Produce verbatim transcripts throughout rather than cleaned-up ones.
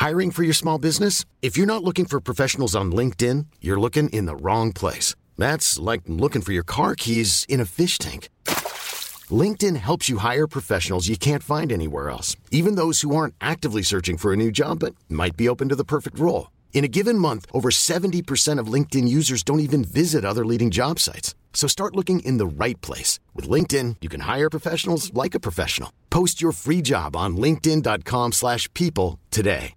Hiring for your small business? If you're not looking for professionals on LinkedIn, you're looking in the wrong place. That's like looking for your car keys in a fish tank. LinkedIn helps you hire professionals you can't find anywhere else, even those who aren't actively searching for a new job but might be open to the perfect role. In a given month, over seventy percent of LinkedIn users don't even visit other leading job sites. So start looking in the right place. With LinkedIn, you can hire professionals like a professional. Post your free job on linkedin.com slash people today.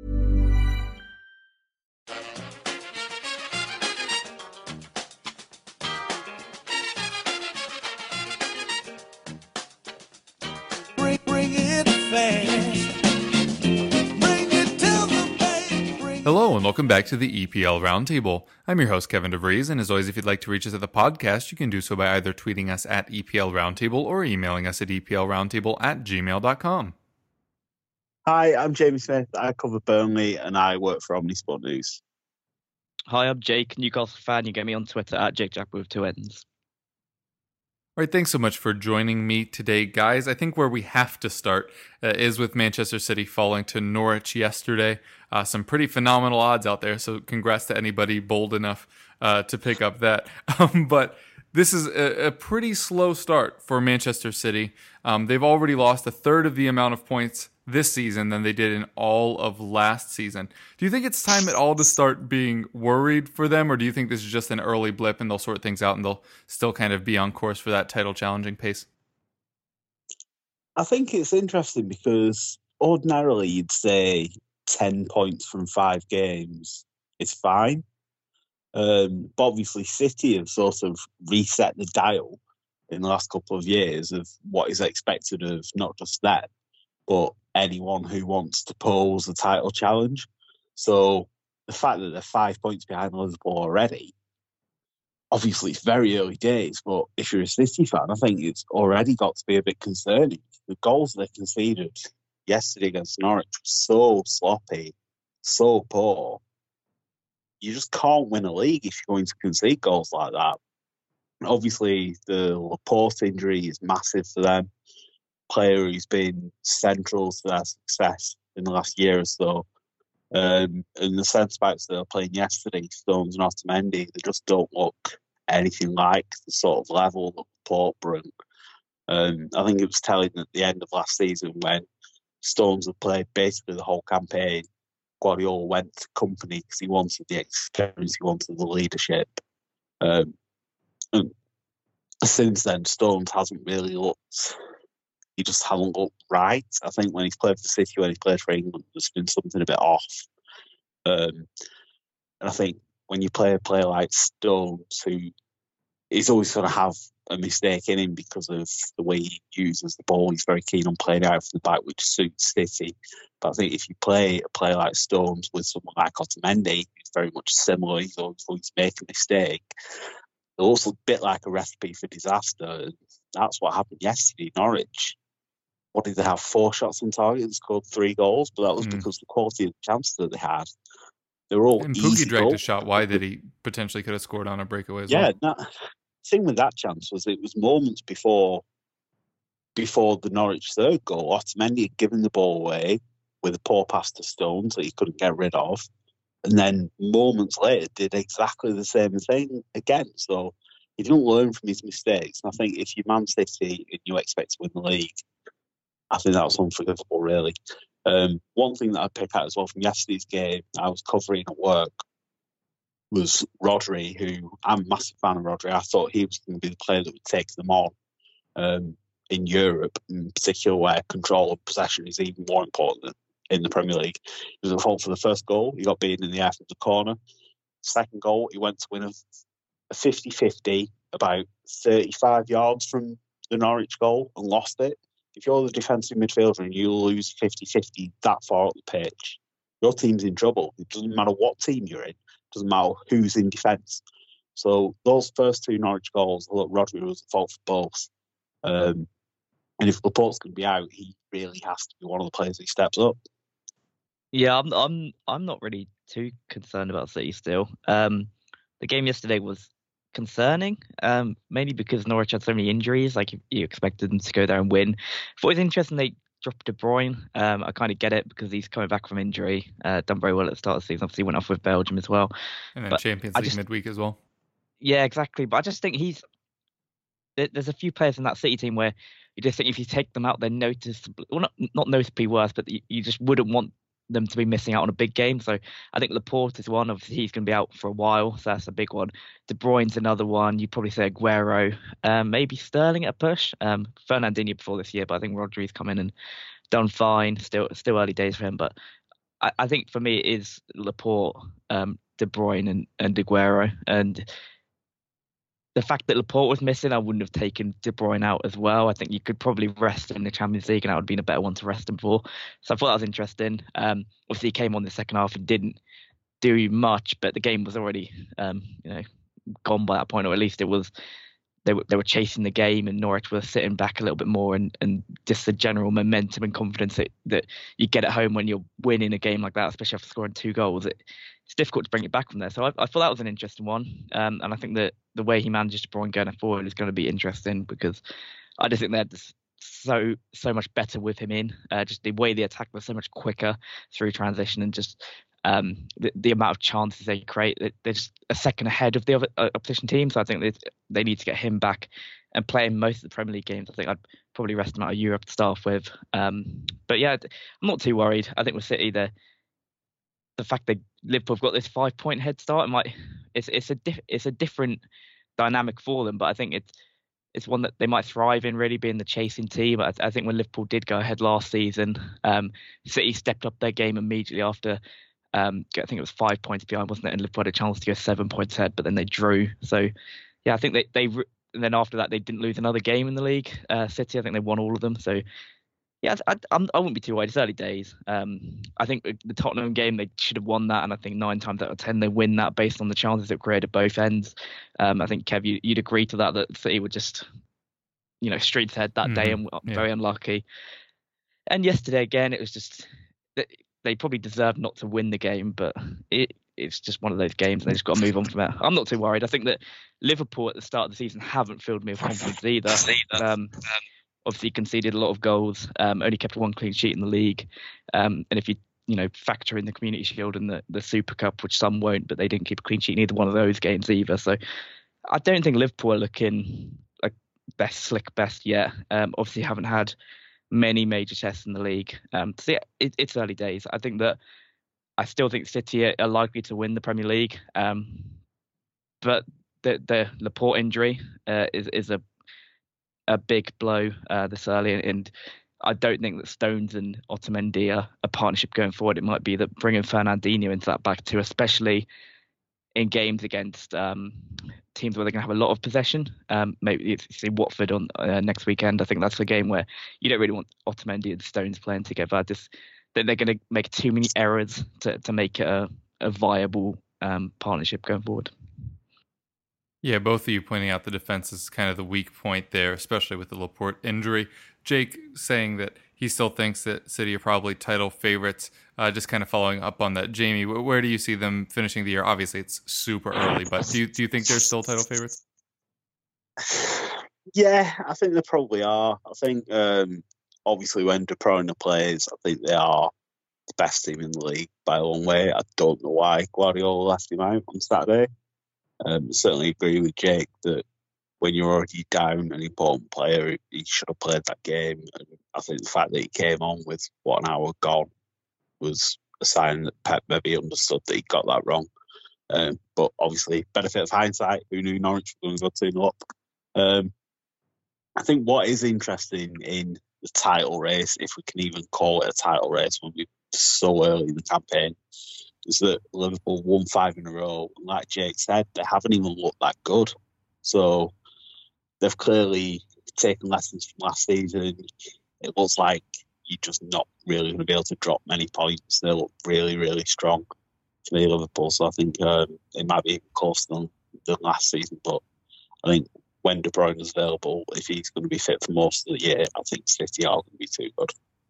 Bring, bring it fast. Bring it to the bank. Bring Hello and welcome back to the E P L Roundtable. I'm your host Kevin DeVries, and as always, if you'd like to reach us at the podcast, you can do so by either tweeting us at E P L Roundtable or emailing us at eplroundtable at gmail dot com. Hi, I'm Jamie Smith. I cover Burnley and I work for Omnisport News. Hi, I'm Jake, Newcastle fan. You get me on Twitter at Jake Jack with two N's. All right, thanks so much for joining me today, guys. I think where we have to start uh, is with Manchester City falling to Norwich yesterday. Uh, some pretty phenomenal odds out there, so congrats to anybody bold enough uh, to pick up that. Um, but this is a, a pretty slow start for Manchester City. Um, they've already lost a third of the amount of points this season than they did in all of last season. Do you think it's time at all to start being worried for them, or do you think this is just an early blip and they'll sort things out and they'll still kind of be on course for that title challenging pace? I think it's interesting because ordinarily you'd say ten points from five games is fine. Um, but obviously City have sort of reset the dial in the last couple of years of what is expected of not just them, but anyone who wants to pose a title challenge. So the fact that they're five points behind Liverpool already, obviously it's very early days, but if you're a City fan, I think it's already got to be a bit concerning. The goals they conceded yesterday against Norwich were so sloppy, so poor. You just can't win a league if you're going to concede goals like that. Obviously, the Laporte injury is massive for them. Player who's been central to their success in the last year or so. Um, and the centre backs that are playing yesterday, Stones and Otamendi, they just don't look anything like the sort of level that Laporte brought. Um, I think it was telling at the end of last season when Stones had played basically the whole campaign, Guardiola went to company because he wanted the experience, he wanted the leadership. Um, and since then, Stones hasn't really looked... He just hasn't looked right. I think when he's played for City, when he's played for England, there's been something a bit off. Um, and I think when you play a player like Stones, who is always going to have a mistake in him because of the way he uses the ball, he's very keen on playing out from the back, which suits City. But I think if you play a player like Stones with someone like Otamendi, who's very much similar, he's always going to make a mistake. It looks a bit like a recipe for disaster. And that's what happened yesterday in Norwich. What did they have? Four shots on target and scored three goals, but that was mm. because of the quality of the chances that they had. They were all and easy Pukki dragged goals. a shot wide that he potentially could have scored on a breakaway as yeah, well. Yeah, the thing with that chance was it was moments before before the Norwich third goal. Otamendi had given the ball away with a poor pass to Stones that he couldn't get rid of, and then moments later did exactly the same thing again. So he didn't learn from his mistakes. And I think if you're Man City and you expect to win the league, I think that was unforgivable, really. Um, one thing that I pick out as well from yesterday's game, I was covering at work, was Rodri, who I'm a massive fan of Rodri. I thought he was going to be the player that would take them on um, in Europe, in particular where control of possession is even more important than in the Premier League. He was at fault for the first goal. He got beaten in the air from the corner. Second goal, he went to win a, a fifty-fifty about thirty-five yards from the Norwich goal and lost it. If you're the defensive midfielder and you lose fifty-fifty that far up the pitch, your team's in trouble. It doesn't matter what team you're in. It doesn't matter who's in defence. So those first two Norwich goals, look, Rodri was at fault for both. Um, and if Laporte's going to be out, he really has to be one of the players who steps up. Yeah, I'm I'm I'm not really too concerned about City still. Um, the game yesterday was concerning, um, mainly because Norwich had so many injuries. Like you, you expected them to go there and win. I thought it was interesting they drop De Bruyne. Um, I kind of get it because he's coming back from injury. Uh, done very well at the start of the season. Obviously, went off with Belgium as well. And then But Champions I League just- midweek as well. Yeah, exactly. But I just think he's there- there's a few players in that City team where you just think if you take them out, they're noticeably, well, not not noticeably worse, but you, you just wouldn't want them to be missing out on a big game. So I think Laporte is one. Obviously, he's going to be out for a while, so that's a big one. De Bruyne's another one. You'd probably say Aguero, um, maybe Sterling at a push. Um, Fernandinho before this year, but I think Rodri's come in and done fine. Still, still early days for him, but I, I think for me it is Laporte, um, De Bruyne, and and Aguero, and the fact that Laporte was missing, I wouldn't have taken De Bruyne out as well. I think you could probably rest him in the Champions League, and that would have been a better one to rest him for. So I thought that was interesting. Um, obviously, he came on in the second half and didn't do much, but the game was already, um, you know, gone by that point, or at least it was. They were they were chasing the game, and Norwich were sitting back a little bit more, and, and just the general momentum and confidence that, that you get at home when you're winning a game like that, especially after scoring two goals. It, it's difficult to bring it back from there. So I, I thought that was an interesting one, um, and I think that the way he manages De Bruyne going forward is going to be interesting because I just think they're just so so much better with him in. Uh, just the way they attack was so much quicker through transition, and just um, the, the amount of chances they create, they're just a second ahead of the other uh, opposition team. So I think they, they need to get him back and play in most of the Premier League games. I think I'd probably rest him out of Europe to start off with. Um, but yeah, I'm not too worried. I think with City, the the fact that Liverpool have got this five point head start, it might it's it's a diff, it's a different dynamic for them. But I think it's it's one that they might thrive in, really being the chasing team. I, I think when Liverpool did go ahead last season, um, City stepped up their game immediately after. Um, I think it was five points behind, wasn't it? And Liverpool had a chance to go seven points ahead, but then they drew. So, yeah, I think they they and then after that they didn't lose another game in the league. Uh, City, I think they won all of them. So, yeah, I, I'm, I wouldn't be too worried. It's early days. Um, I think the Tottenham game they should have won that, and I think nine times out of ten they win that based on the chances it created both ends. Um, I think Kev, you, you'd agree to that that City were just, you know, streets ahead that Mhm. day and Yeah. very unlucky. And yesterday again, it was just. They probably deserve not to win the game, but it it's just one of those games. And they just got to move on from it. I'm not too worried. I think that Liverpool at the start of the season haven't filled me with confidence either. Um, obviously conceded a lot of goals, um, only kept one clean sheet in the league. Um, and if you you know factor in the Community Shield and the, the Super Cup, which some won't, but they didn't keep a clean sheet in either one of those games either. So I don't think Liverpool are looking like best slick best yet. Um, obviously haven't had many major tests in the league. Um, so yeah, it, it's early days. I think that I still think City are, are likely to win the Premier League. Um, but the the Laporte injury uh, is is a a big blow uh, this early, and I don't think that Stones and Otamendi are a partnership going forward. It might be that bringing Fernandinho into that back two, especially in games against um, teams where they're going to have a lot of possession. Um, maybe it's, say Watford on uh, next weekend. I think that's a game where you don't really want Otamendi and Stones playing together. I just that they're going to make too many errors to, to make it a, a viable um, partnership going forward. Yeah, both of you pointing out the defense is kind of the weak point there, especially with the Laporte injury. Jake saying that he still thinks that City are probably title favorites. Uh, just kind of following up on that, Jamie, where do you see them finishing the year? Obviously, it's super early, but do you do you think they're still title favorites? Yeah, I think they probably are. I think um, obviously when De Bruyne plays, I think they are the best team in the league by a long way. I don't know why Guardiola left him out on Saturday. Um, certainly agree with Jake that when you're already down an important player, he should have played that game. And I think the fact that he came on with what an hour gone was a sign that Pep maybe understood that he got that wrong. Um, but obviously, benefit of hindsight, who knew Norwich was going to go two nil up. Um, I think what is interesting in the title race, if we can even call it a title race when we're so early in the campaign, is that Liverpool won five in a row. And like Jake said, they haven't even looked that good. So they've clearly taken lessons from last season. It looks like you're just not really going to be able to drop many points. They look really, really strong for Liverpool. So I think um, it might be even closer than, than last season. But I think when De Bruyne is available, if he's going to be fit for most of the year, I think City are going to be too good.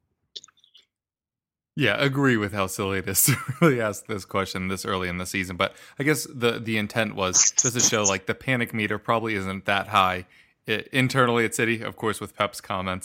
Yeah, agree with how silly it is to really ask this question this early in the season. But I guess the the intent was just to show like the panic meter probably isn't that high it, internally at City, of course, with Pep's comments.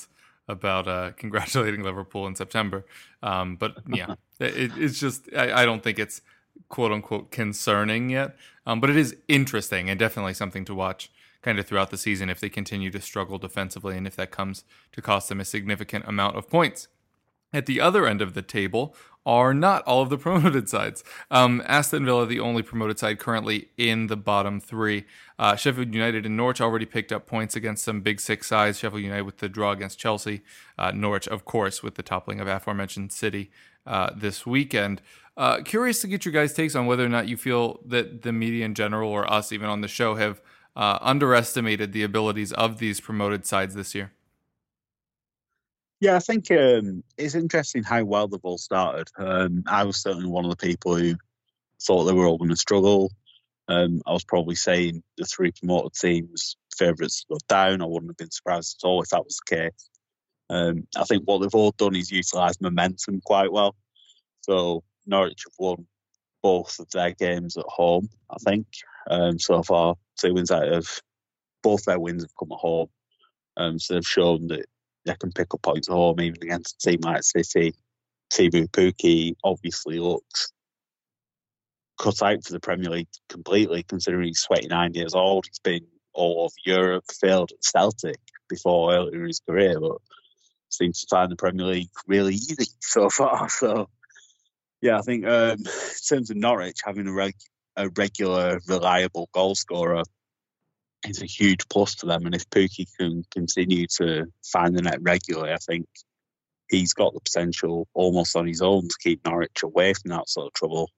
about uh, congratulating Liverpool in September. Um, but yeah, it, it's just I, I don't think it's quote unquote concerning yet. Um, but it is interesting and definitely something to watch kind of throughout the season if they continue to struggle defensively and if that comes to cost them a significant amount of points. At the other end of the table are not all of the promoted sides. Um, Aston Villa, the only promoted side currently in the bottom three. Uh, Sheffield United and Norwich already picked up points against some big six sides. Sheffield United with the draw against Chelsea. Uh, Norwich, of course, with the toppling of aforementioned City uh, this weekend. Uh, curious to get your guys' takes on whether or not you feel that the media in general, or us even on the show, have uh, underestimated the abilities of these promoted sides this year. Yeah, I think um, it's interesting how well they've all started. Um, I was certainly one of the people who thought they were all going to struggle. Um, I was probably saying the three promoted teams, favourites to go down. I wouldn't have been surprised at all if that was the case. Um, I think what they've all done is utilise momentum quite well. So Norwich have won both of their games at home, I think. Um, so far, two wins out of both their wins have come at home. Um, so they've shown that they can pick up points at home, even against a team like City. Teemu Pukki obviously looks cut out for the Premier League completely, considering he's twenty-nine years old. He's been all over Europe, failed at Celtic before earlier in his career, but seems to find the Premier League really easy so far. So, yeah, I think um, in terms of Norwich, having a, reg- a regular, reliable goal scorer is a huge plus to them. And if Pukki can continue to find the net regularly, I think he's got the potential almost on his own to keep Norwich away from that sort of trouble.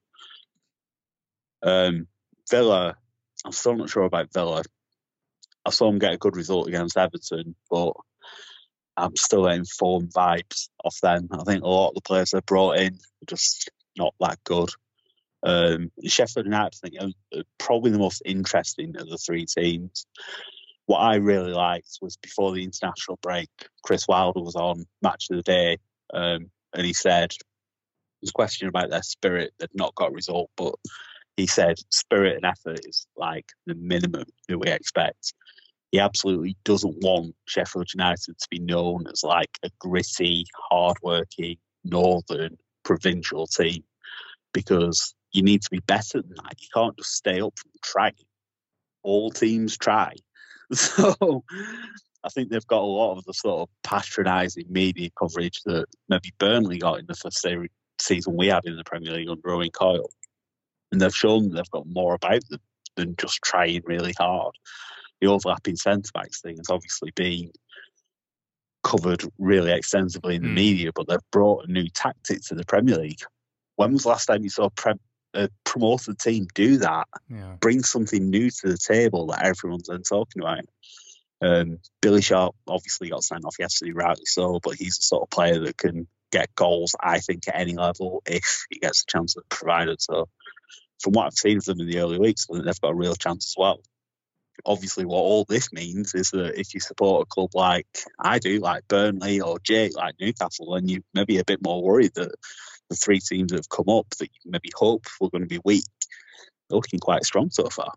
Um, Villa, I'm still not sure about Villa. I saw them get a good result against Everton, but I'm still getting form vibes off them. I think a lot of the players they brought in are just not that good. Um, Sheffield United, I think, are probably the most interesting of the three teams. What I really liked was before the international break, Chris Wilder was on Match of the Day, um, and he said, he was questioned about their spirit. They'd not got a result, but he said spirit and effort is like the minimum that we expect. He absolutely doesn't want Sheffield United to be known as like a gritty, hard-working, northern, provincial team, because you need to be better than that. You can't just stay up from trying. All teams try. So I think they've got a lot of the sort of patronising media coverage that maybe Burnley got in the first season we had in the Premier League under Owen Coyle. And they've shown that they've got more about them than just trying really hard. The overlapping centre-backs thing has obviously been covered really extensively in the mm. media, but they've brought a new tactic to the Premier League. When was the last time you saw pre- a promoted team do that? Yeah. Bring something new to the table that everyone's then talking about. Um, Billy Sharp obviously got signed off yesterday, rightly so, but he's the sort of player that can get goals, I think, at any level if he gets a chance to provide it. So from what I've seen of them in the early weeks, I think they've got a real chance as well. Obviously, what all this means is that if you support a club like I do, like Burnley, or Jake, like Newcastle, then you maybe a bit more worried that the three teams that have come up that you maybe hope were going to be weak, they're looking quite strong so far.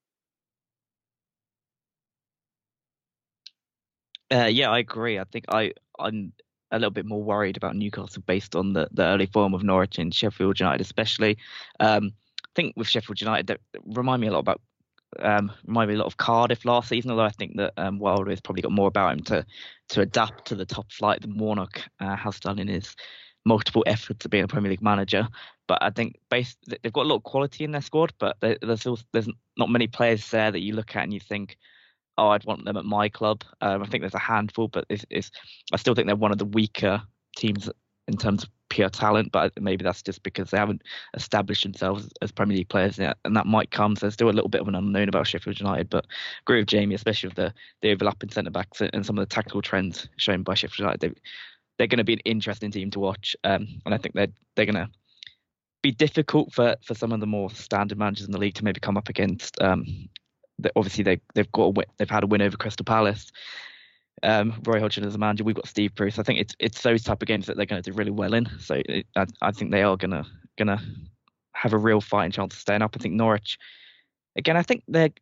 Uh, yeah, I agree. I think I, I'm a little bit more worried about Newcastle based on the, the early form of Norwich and Sheffield United especially. Um, I think with Sheffield United, they remind me a lot about Um, remind me a lot of Cardiff last season, although I think that um, Wilder has probably got more about him to to adapt to the top flight than Warnock uh, has done in his multiple efforts of being a Premier League manager. But I think based, they've got a lot of quality in their squad, but there's also, there's not many players there that you look at and you think, oh, I'd want them at my club. Um, I think there's a handful, but it's, it's, I still think they're one of the weaker teams in terms of pure talent, but maybe that's just because they haven't established themselves as Premier League players yet, and that might come. So there's still a little bit of an unknown about Sheffield United, but I agree with Jamie, especially with the, the overlapping centre-backs and some of the tactical trends shown by Sheffield United. They, they're going to be an interesting team to watch, um, and I think they're, they're going to be difficult for, for some of the more standard managers in the league to maybe come up against. Um, the, obviously, they, they've got a win, they've had a win over Crystal Palace. Um, Roy Hodgson as a manager, we've got Steve Bruce. I think it's it's those type of games that they're going to do really well in. So it, I, I think they are gonna gonna have a real fighting chance of staying up. I think Norwich, again, I think they're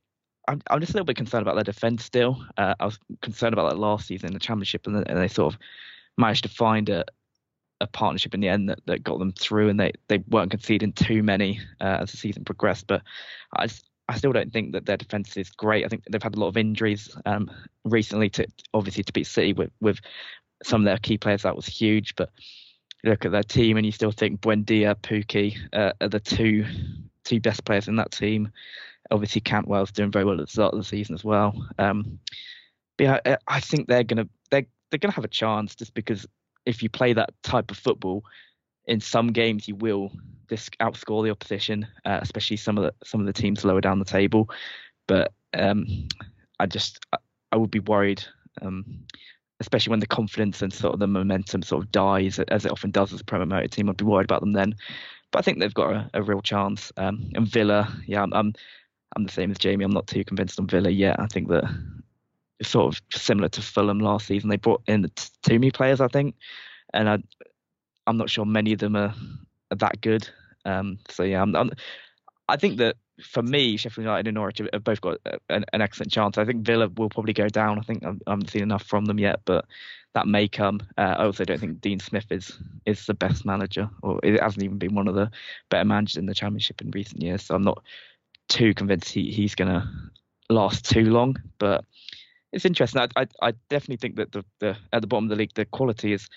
I'm, I'm just a little bit concerned about their defence still. Uh, I was concerned about that last season in the Championship, and, and they sort of managed to find a, a partnership in the end that, that got them through, and they, they weren't conceding too many uh, as the season progressed. But I, just, I still don't think that their defence is great. I think they've had a lot of injuries um, recently, to obviously to beat City with, with some of their key players. That was huge. But you look at their team and you still think Buendia, Pukki uh, are the two two best players in that team. Obviously, Cantwell's doing very well at the start of the season as well. Um, but yeah, I, I think they're gonna they're they're gonna have a chance, just because if you play that type of football, in some games you will just outscore the opposition, uh, especially some of the some of the teams lower down the table. But um, I just I, I would be worried, um, especially when the confidence and sort of the momentum sort of dies, as it often does as a promoted team. I'd be worried about them then. But I think they've got a, a real chance. Um, and Villa, yeah, I'm, I'm I'm the same as Jamie. I'm not too convinced on Villa yet. I think that it's sort of similar to Fulham last season. They brought in the Toomey players, I think, and I, I'm not sure many of them are, are that good. Um, so yeah, I'm, I'm, I think that for me, Sheffield United and Norwich have both got an, an excellent chance. I think Villa will probably go down. I think I'm, I haven't seen enough from them yet, but that may come. Uh, I also don't think Dean Smith is is the best manager, or it hasn't even been one of the better managers in the Championship in recent years. So I'm not too convinced he, he's going to last too long. But it's interesting. I, I I definitely think that the, the at the bottom of the league, the quality is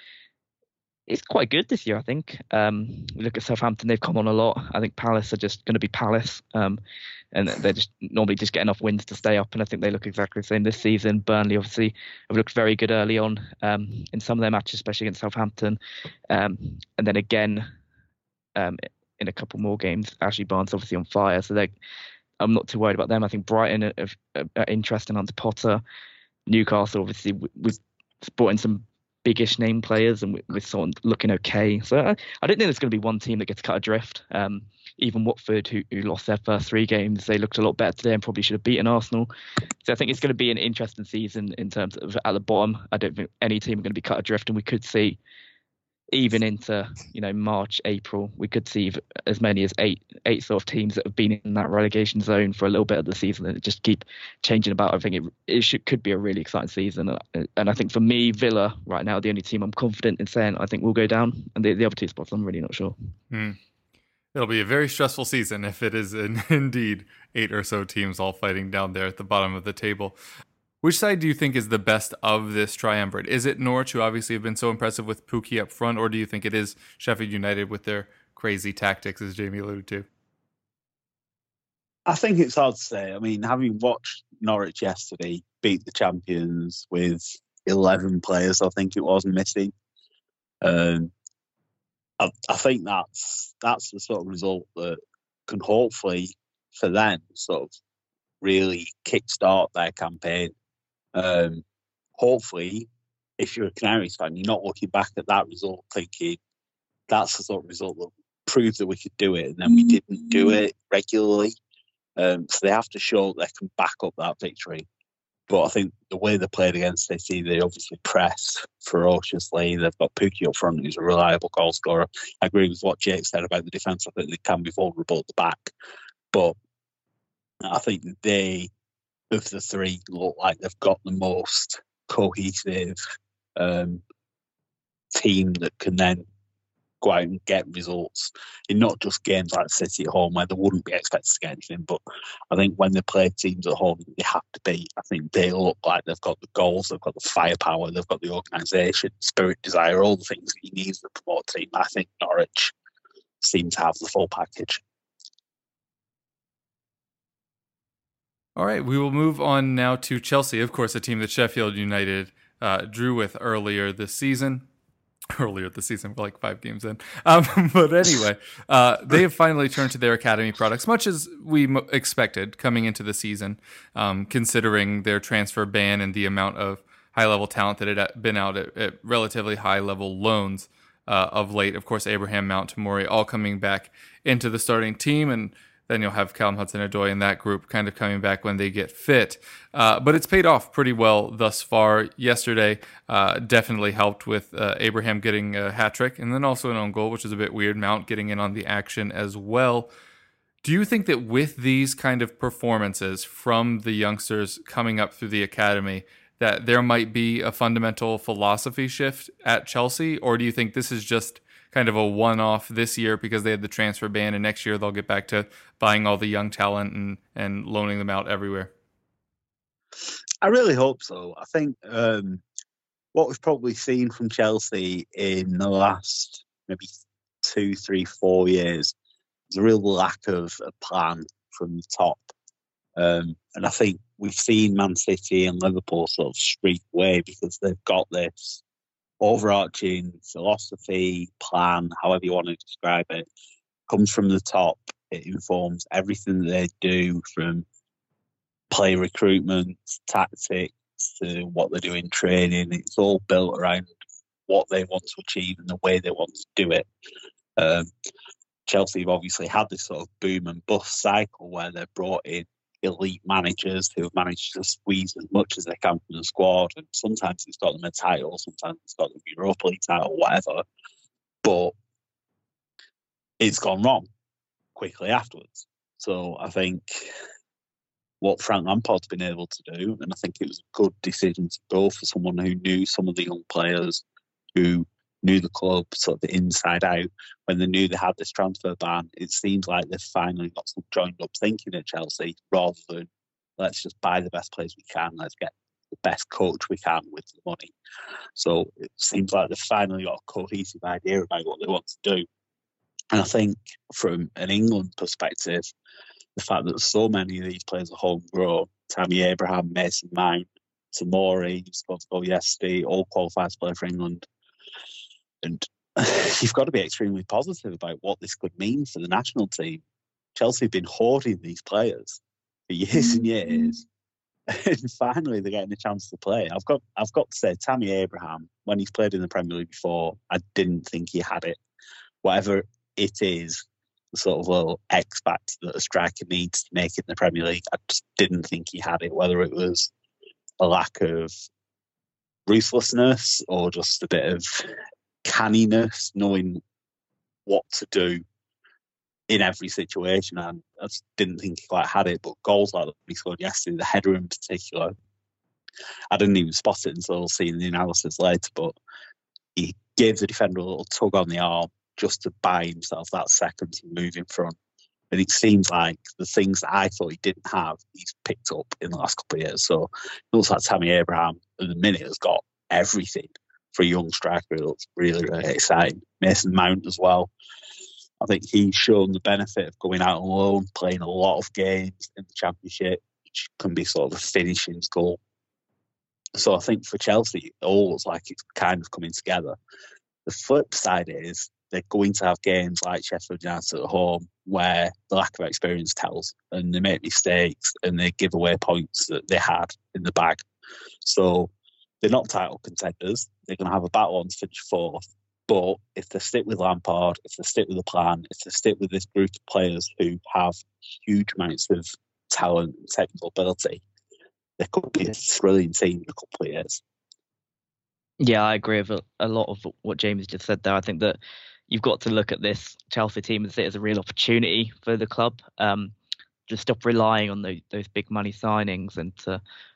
is quite good this year, I think. Um, we look at Southampton, they've come on a lot. I think Palace are just going to be Palace. Um, and they just normally just get enough wins to stay up. And I think they look exactly the same this season. Burnley, obviously, have looked very good early on um, in some of their matches, especially against Southampton. Um, and then again, um, in a couple more games, Ashley Barnes obviously on fire. So they I'm not too worried about them. I think Brighton are, are, are interesting under Potter. Newcastle, obviously, we've brought in some biggish name players, and we're sort of looking okay. So I, I don't think there's going to be one team that gets cut adrift. Um, even Watford, who, who lost their first three games, they looked a lot better today and probably should have beaten Arsenal. So I think it's going to be an interesting season in terms of at the bottom. I don't think any team are going to be cut adrift, and we could see even into you know March, April, we could see as many as eight eight sort of teams that have been in that relegation zone for a little bit of the season and just keep changing about. I think it it should, could be a really exciting season, and I think for me, Villa right now, the only team I'm confident in saying I think will go down, and the, the other two spots I'm really not sure. Hmm. It'll be a very stressful season if it is in, indeed eight or so teams all fighting down there at the bottom of the table. Which side do you think is the best of this triumvirate? Is it Norwich, who obviously have been so impressive with Pukki up front, or do you think it is Sheffield United with their crazy tactics, as Jamie alluded to? I think it's hard to say. I mean, having watched Norwich yesterday beat the champions with eleven players, I think it was, missing, um, I, I think that's that's the sort of result that can hopefully, for them, sort of really kickstart their campaign. Um, hopefully, if you're a Canaries fan, you're not looking back at that result thinking that's the sort of result that proved that we could do it, and then we didn't do it regularly. Um, so they have to show that they can back up that victory. But I think the way they played against City, they obviously press ferociously. They've got Pukki up front, who's a reliable goal scorer. I agree with what Jake said about the defence. I think they can be vulnerable at the back. But I think they, of the three, look like they've got the most cohesive um, team that can then go out and get results in not just games like City at home where they wouldn't be expected to get anything, but I think when they play teams at home they have to beat, I think they look like they've got the goals, they've got the firepower, they've got the organisation, spirit, desire, all the things that you need to promote a team. I think Norwich seem to have the full package. All right, we will move on now to Chelsea, of course, a team that Sheffield United uh, drew with earlier this season. Earlier this season, we're like five games in. Um, but anyway, uh, they have finally turned to their academy products, much as we m- expected coming into the season, um, considering their transfer ban and the amount of high-level talent that had been out at, at relatively high-level loans uh, of late. Of course, Abraham, Mount, Tomori all coming back into the starting team, and then you'll have Callum Hudson-Odoi in that group kind of coming back when they get fit. Uh, but it's paid off pretty well thus far. Yesterday uh, definitely helped with uh, Abraham getting a hat trick and then also an own goal, which is a bit weird. Mount getting in on the action as well. Do you think that with these kind of performances from the youngsters coming up through the academy, that there might be a fundamental philosophy shift at Chelsea? Or do you think this is just kind of a one-off this year because they had the transfer ban, and next year they'll get back to buying all the young talent and, and loaning them out everywhere? I really hope so. I think um, what we've probably seen from Chelsea in the last maybe two, three, four years is a real lack of a plan from the top. Um, and I think we've seen Man City and Liverpool sort of streak away because they've got this overarching philosophy, plan, however you want to describe it, comes from the top. It informs everything that they do, from play recruitment, tactics, to what they do in training. It's all built around what they want to achieve and the way they want to do it. Um, Chelsea have obviously had this sort of boom and bust cycle where they've brought in elite managers who have managed to squeeze as much as they can from the squad, and sometimes it's got them a title, sometimes it's got them a Europa League title, whatever, but it's gone wrong quickly afterwards. So I think what Frank Lampard's been able to do, and I think it was a good decision to go for someone who knew some of the young players, who knew the club sort of inside out. When they knew they had this transfer ban, it seems like they've finally got some joined up thinking at Chelsea, rather than let's just buy the best players we can, let's get the best coach we can with the money. So it seems like they've finally got a cohesive idea about what they want to do. And I think from an England perspective, the fact that so many of these players are homegrown, Tammy Abraham, Mason Mount, Tomori, who's got to go yesterday, all qualified to play for England. And you've got to be extremely positive about what this could mean for the national team. Chelsea have been hoarding these players for years and years, and finally they're getting a chance to play. I've got, I've got to say, Tammy Abraham, when he's played in the Premier League before, I didn't think he had it. Whatever it is, the sort of little X factor that a striker needs to make it in the Premier League, I just didn't think he had it. Whether it was a lack of ruthlessness or just a bit of canniness, knowing what to do in every situation, and I just didn't think he quite had it. But goals like that he scored yesterday, the header in particular, I didn't even spot it until seeing the analysis later, but he gave the defender a little tug on the arm just to buy himself that second to move in front. And it seems like the things that I thought he didn't have, he's picked up in the last couple of years. So it looks like Tammy Abraham at the minute has got everything for a young striker. It looks really, really exciting. Mason Mount as well. I think he's shown the benefit of going out on loan, playing a lot of games in the Championship, which can be sort of a finishing goal. So I think for Chelsea, it all looks like it's kind of coming together. The flip side is they're going to have games like Sheffield United at home where the lack of experience tells, and they make mistakes and they give away points that they had in the bag. So they're not title contenders. They're going to have a battle on to finish fourth. But if they stick with Lampard, if they stick with the plan, if they stick with this group of players who have huge amounts of talent and technical ability, there could be a thrilling team in a couple of years. Yeah, I agree with a, a lot of what James just said there. I think that you've got to look at this Chelsea team and see it as a real opportunity for the club. Um, just stop relying on those, those big money signings and to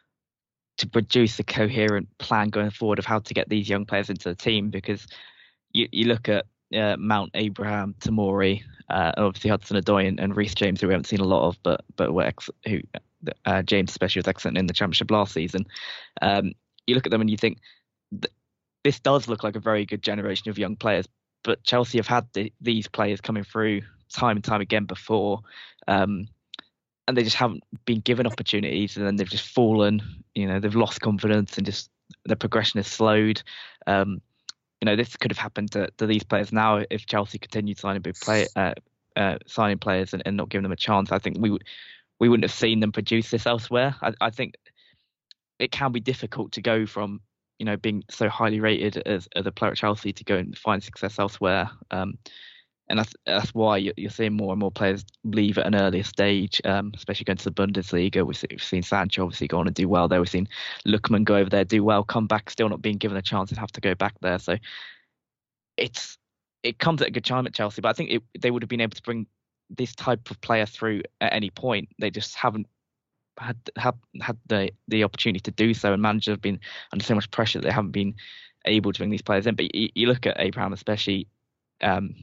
to produce a coherent plan going forward of how to get these young players into the team. Because you, you look at uh, Mount, Abraham, Tomori, uh, and obviously Hudson-Odoi and, and Reece James, who we haven't seen a lot of, but but were ex- who uh, James especially was excellent in the Championship last season. Um, you look at them and you think th- this does look like a very good generation of young players. But Chelsea have had the, these players coming through time and time again before, um, and they just haven't been given opportunities, and then they've just fallen. You know, they've lost confidence, and just the progression has slowed. Um, you know, this could have happened to, to these players now if Chelsea continued signing big play, uh, uh, signing players and, and not giving them a chance. I think we would we wouldn't have seen them produce this elsewhere. I, I think it can be difficult to go from, you know, being so highly rated as, as a player at Chelsea to go and find success elsewhere. Um, and that's that's why you're, you're seeing more and more players leave at an earlier stage, um, especially going to the Bundesliga. We've seen, we've seen Sancho obviously go on and do well there. We've seen Lookman go over there, do well, come back, still not being given a chance and have to go back there. So it's it comes at a good time at Chelsea, but I think it, they would have been able to bring this type of player through at any point. They just haven't had had had the the opportunity to do so, and managers have been under so much pressure that they haven't been able to bring these players in. But you, you look at Abraham, especially. Um,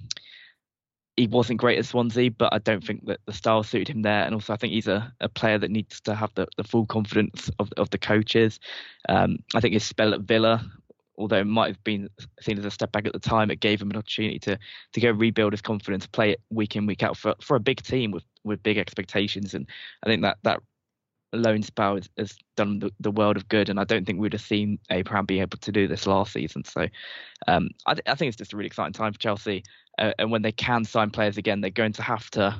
he wasn't great at Swansea, but I don't think that the style suited him there. And also, I think he's a, a player that needs to have the, the full confidence of of the coaches. Um, I think his spell at Villa, although it might have been seen as a step back at the time, it gave him an opportunity to to go rebuild his confidence, play it week in, week out for for a big team with with big expectations. And I think that that loan spell has, has done the, the world of good. And I don't think we'd have seen Abraham be able to do this last season. So um, I, I think it's just a really exciting time for Chelsea. Uh, and when they can sign players again, they're going to have to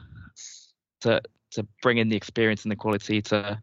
to to bring in the experience and the quality to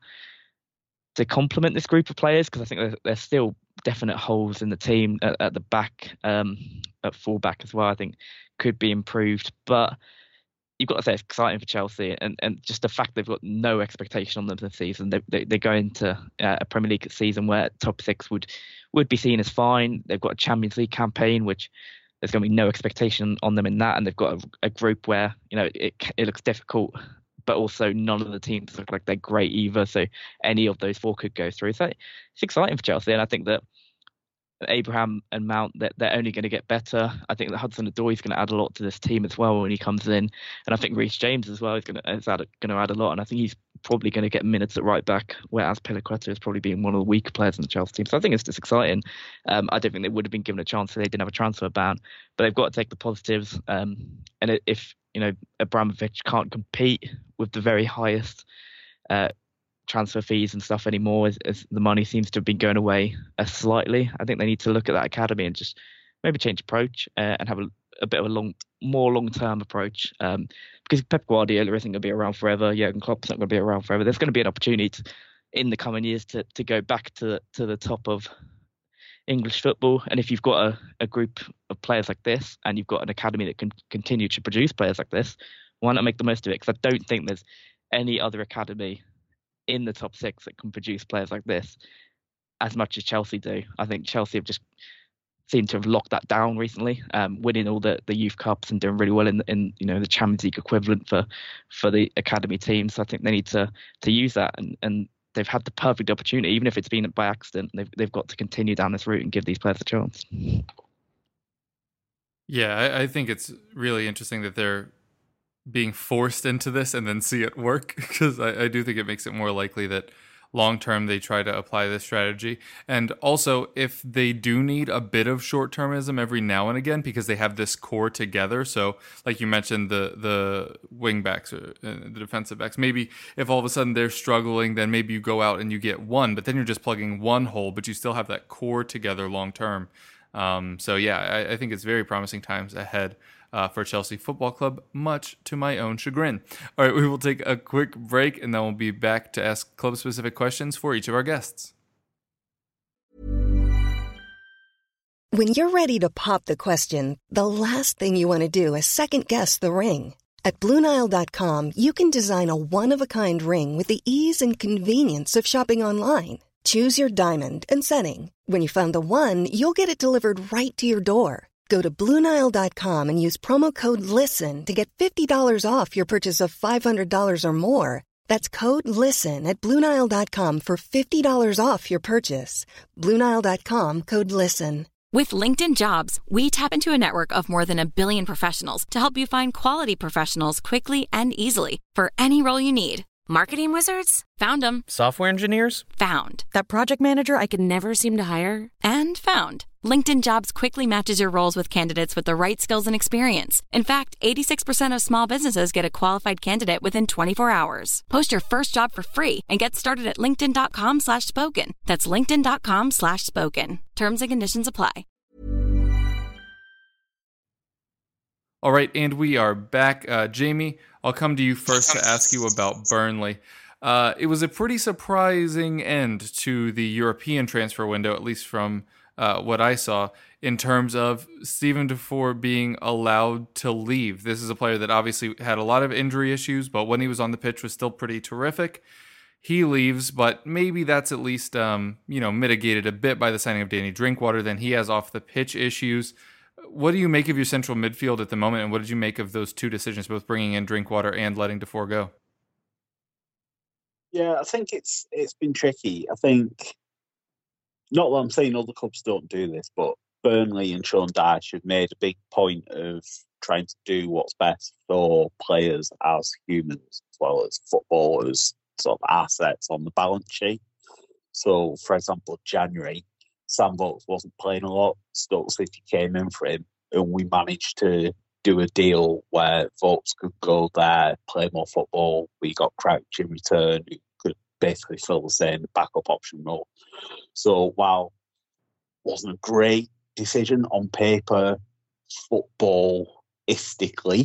to complement this group of players, because I think there's, there's still definite holes in the team at, at the back, um, at fullback as well. I think could be improved, but you've got to say it's exciting for Chelsea, and, and just the fact they've got no expectation on them this season. They, they, they go into uh, a Premier League season where top six would would be seen as fine. They've got a Champions League campaign, which there's going to be no expectation on them in that, and they've got a, a group where you know it it looks difficult, but also none of the teams look like they're great either. So any of those four could go through. So it's exciting for Chelsea, and I think that Abraham and Mount, that they're only going to get better. I think that Hudson-Odoi is going to add a lot to this team as well when he comes in, and I think Reece James as well is going to is add, going to add a lot. And I think he's probably going to get minutes at right back, whereas Pelliqueta is probably being one of the weaker players in the Chelsea team. So I think it's just exciting. Um, I don't think they would have been given a chance if they didn't have a transfer ban, but they've got to take the positives. Um, and if you know Abramovich can't compete with the very highest Uh, transfer fees and stuff anymore, as, as the money seems to have been going away uh, slightly, I think they need to look at that academy and just maybe change approach uh, and have a, a bit of a long, more long-term approach. Um, because Pep Guardiola isn't going to be around forever. Jurgen Klopp's not going to be around forever. There's going to be an opportunity to, in the coming years to to go back to to the top of English football. And if you've got a, a group of players like this, and you've got an academy that can continue to produce players like this, why not make the most of it? Because I don't think there's any other academy in the top six that can produce players like this as much as Chelsea do. I think Chelsea have just seemed to have locked that down recently, um, winning all the, the youth cups and doing really well in, in you know the Champions League equivalent for for the academy teams. So I think they need to to use that, and, and they've had the perfect opportunity, even if it's been by accident. They've they've got to continue down this route and give these players a chance. Yeah, I, I think it's really interesting that they're being forced into this and then see it work, because I, I do think it makes it more likely that long term they try to apply this strategy. And also, if they do need a bit of short termism every now and again, because they have this core together, so like you mentioned, the the wing backs or uh, the defensive backs, maybe if all of a sudden they're struggling, then maybe you go out and you get one, but then you're just plugging one hole, but you still have that core together long term. Um, so yeah, I, I think it's very promising times ahead Uh, for Chelsea Football Club, much to my own chagrin. All right, we will take a quick break, and then we'll be back to ask club-specific questions for each of our guests. When you're ready to pop the question, the last thing you want to do is second-guess the ring. At Blue Nile dot com, you can design a one-of-a-kind ring with the ease and convenience of shopping online. Choose your diamond and setting. When you find the one, you'll get it delivered right to your door. Go to Blue Nile dot com and use promo code LISTEN to get fifty dollars off your purchase of five hundred dollars or more. That's code LISTEN at Blue Nile dot com for fifty dollars off your purchase. Blue Nile dot com, code LISTEN. With LinkedIn Jobs, we tap into a network of more than a billion professionals to help you find quality professionals quickly and easily for any role you need. Marketing wizards? Found them. Software engineers? Found. That project manager I could never seem to hire? And found. LinkedIn Jobs quickly matches your roles with candidates with the right skills and experience. In fact, eighty-six percent of small businesses get a qualified candidate within twenty-four hours. Post your first job for free and get started at linkedin.com slash spoken. That's linkedin.com slash spoken. Terms and conditions apply. All right, and we are back. Uh, Jamie, I'll come to you first to ask you about Burnley. Uh, it was a pretty surprising end to the European transfer window, at least from uh, what I saw, in terms of Steven Defour being allowed to leave. This is a player that obviously had a lot of injury issues, but when he was on the pitch was still pretty terrific. He leaves, but maybe that's at least um, you know mitigated a bit by the signing of Danny Drinkwater. Then he has off the pitch issues. what do you make of your central midfield at the moment, and what did you make of those two decisions, both bringing in Drinkwater and letting Defour go? Yeah, I think it's it's been tricky. I think, not that I'm saying other clubs don't do this, but Burnley and Sean Dyche have made a big point of trying to do what's best for players as humans, as well as footballers, sort of assets on the balance sheet. So, for example, January, Sam Vokes wasn't playing a lot. Stoke City came in for him, and we managed to do a deal where Vokes could go there, play more football. We got Crouch in return, who could basically fill the same backup option role. So while it wasn't a great decision on paper, footballistically,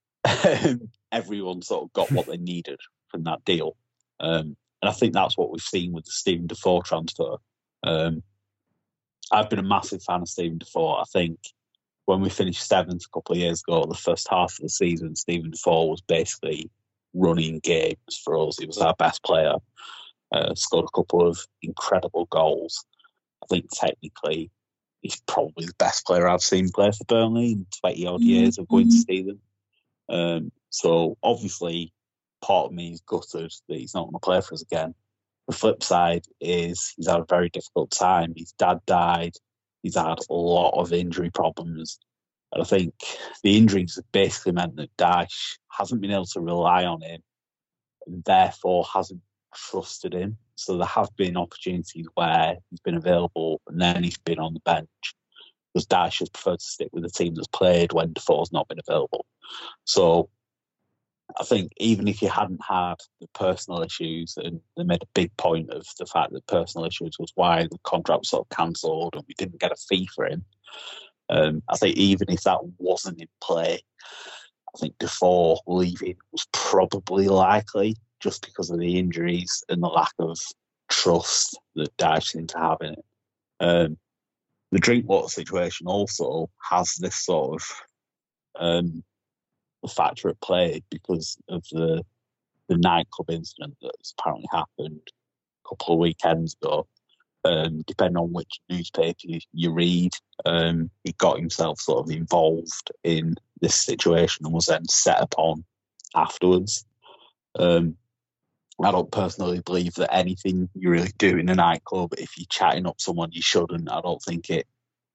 everyone sort of got what they needed from that deal. Um, and I think that's what we've seen with the Stephen Defour transfer. Um, I've been a massive fan of Stephen Defour. I think when we finished seventh a couple of years ago, the first half of the season, Stephen Defour was basically running games for us. He was our best player. Uh, scored a couple of incredible goals. I think technically he's probably the best player I've seen play for Burnley in twenty odd years of going to see them. Um, so obviously, part of me is gutted that he's not going to play for us again. The flip side is he's had a very difficult time. His dad died. He's had a lot of injury problems. And I think the injuries have basically meant that Dyche hasn't been able to rely on him and therefore hasn't trusted him. So there have been opportunities where he's been available and then he's been on the bench, because Dyche has preferred to stick with the team that's played when Defoe's not been available. So I think even if you hadn't had the personal issues, and they made a big point of the fact that personal issues was why the contract was sort of cancelled and we didn't get a fee for him, um, I think even if that wasn't in play, I think Defour leaving was probably likely, just because of the injuries and the lack of trust that Dyche seemed to have in it. Um, the Drinkwater situation also has this sort of um, factor at play because of the the nightclub incident that's apparently happened a couple of weekends ago. Um, depending on which newspaper you, you read, um, he got himself sort of involved in this situation and was then set upon afterwards. Um, I don't personally believe that anything you really do in a nightclub, if you're chatting up someone you shouldn't, I don't think it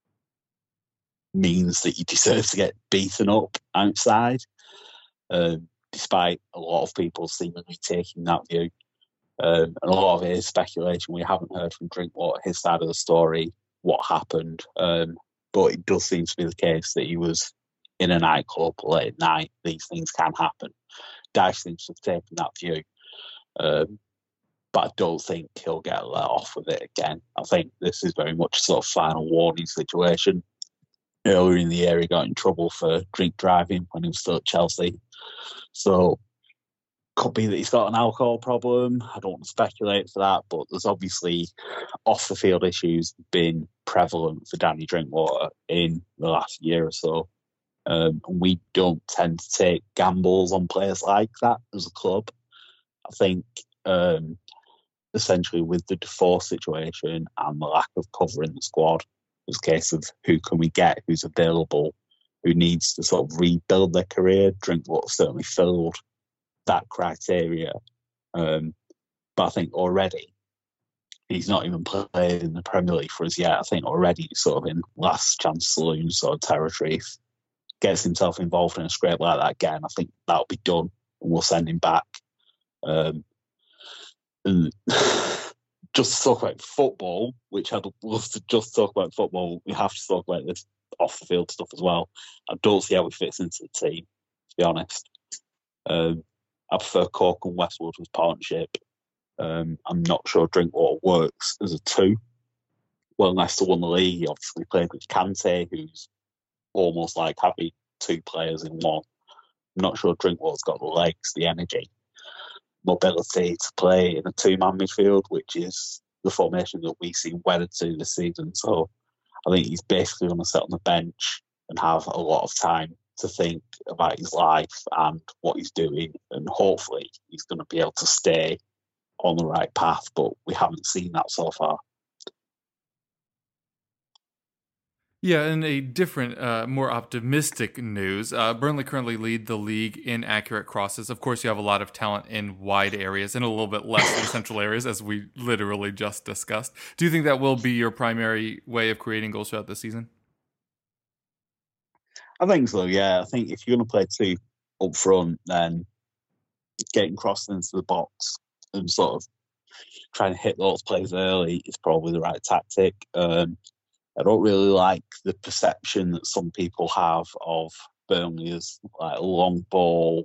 means that you deserve to get beaten up outside, um, despite a lot of people seemingly taking that view. Um, and a lot of it is speculation. We haven't heard from Drinkwater, his side of the story, what happened. Um, but it does seem to be the case that he was in a nightclub late at night. These things can happen. Dyche seems to have taken that view. Um, but I don't think he'll get let off with it again. I think this is very much a sort of final warning situation. Earlier in the year, he got in trouble for drink driving when he was still at Chelsea. So, could be that he's got an alcohol problem. I don't want to speculate for that, but there's obviously off-the-field issues been prevalent for Danny Drinkwater in the last year or so. Um, and we don't tend to take gambles on players like that as a club. I think um, essentially with the Defour situation and the lack of cover in the squad, it's a case of who can we get, who's available, who needs to sort of rebuild their career. Drinkwater certainly filled that criteria. Um, but I think already he's not even played in the Premier League for us yet. I think already he's sort of in last chance saloon sort of territory. If he gets himself involved in a scrape like that again, I think that'll be done and we'll send him back. Um, and just to talk about football, which I'd love to just talk about football, we have to talk about this off the field stuff as well. I don't see how he fits into the team, to be honest. Um, I prefer Cork and Westwood as partnership. Um, I'm not sure Drinkwater works as a two. Well, Leicester won the league. He obviously played with Kante, who's almost like having two players in one. I'm not sure Drinkwater's got the legs, the energy, mobility to play in a two-man midfield, which is the formation that we seem wedded to this season. So I think he's basically going to sit on the bench and have a lot of time to think about his life and what he's doing, and hopefully he's going to be able to stay on the right path, but we haven't seen that so far. Yeah, in a different, uh, more optimistic news, uh, Burnley currently lead the league in accurate crosses. Of course, you have a lot of talent in wide areas and a little bit less in central areas, as we literally just discussed. Do you think that will be your primary way of creating goals throughout the season? I think so, yeah. I think if you're going to play two up front, then getting crossed into the box and sort of trying to hit those players early is probably the right tactic. Um, I don't really like the perception that some people have of Burnley as like a long ball,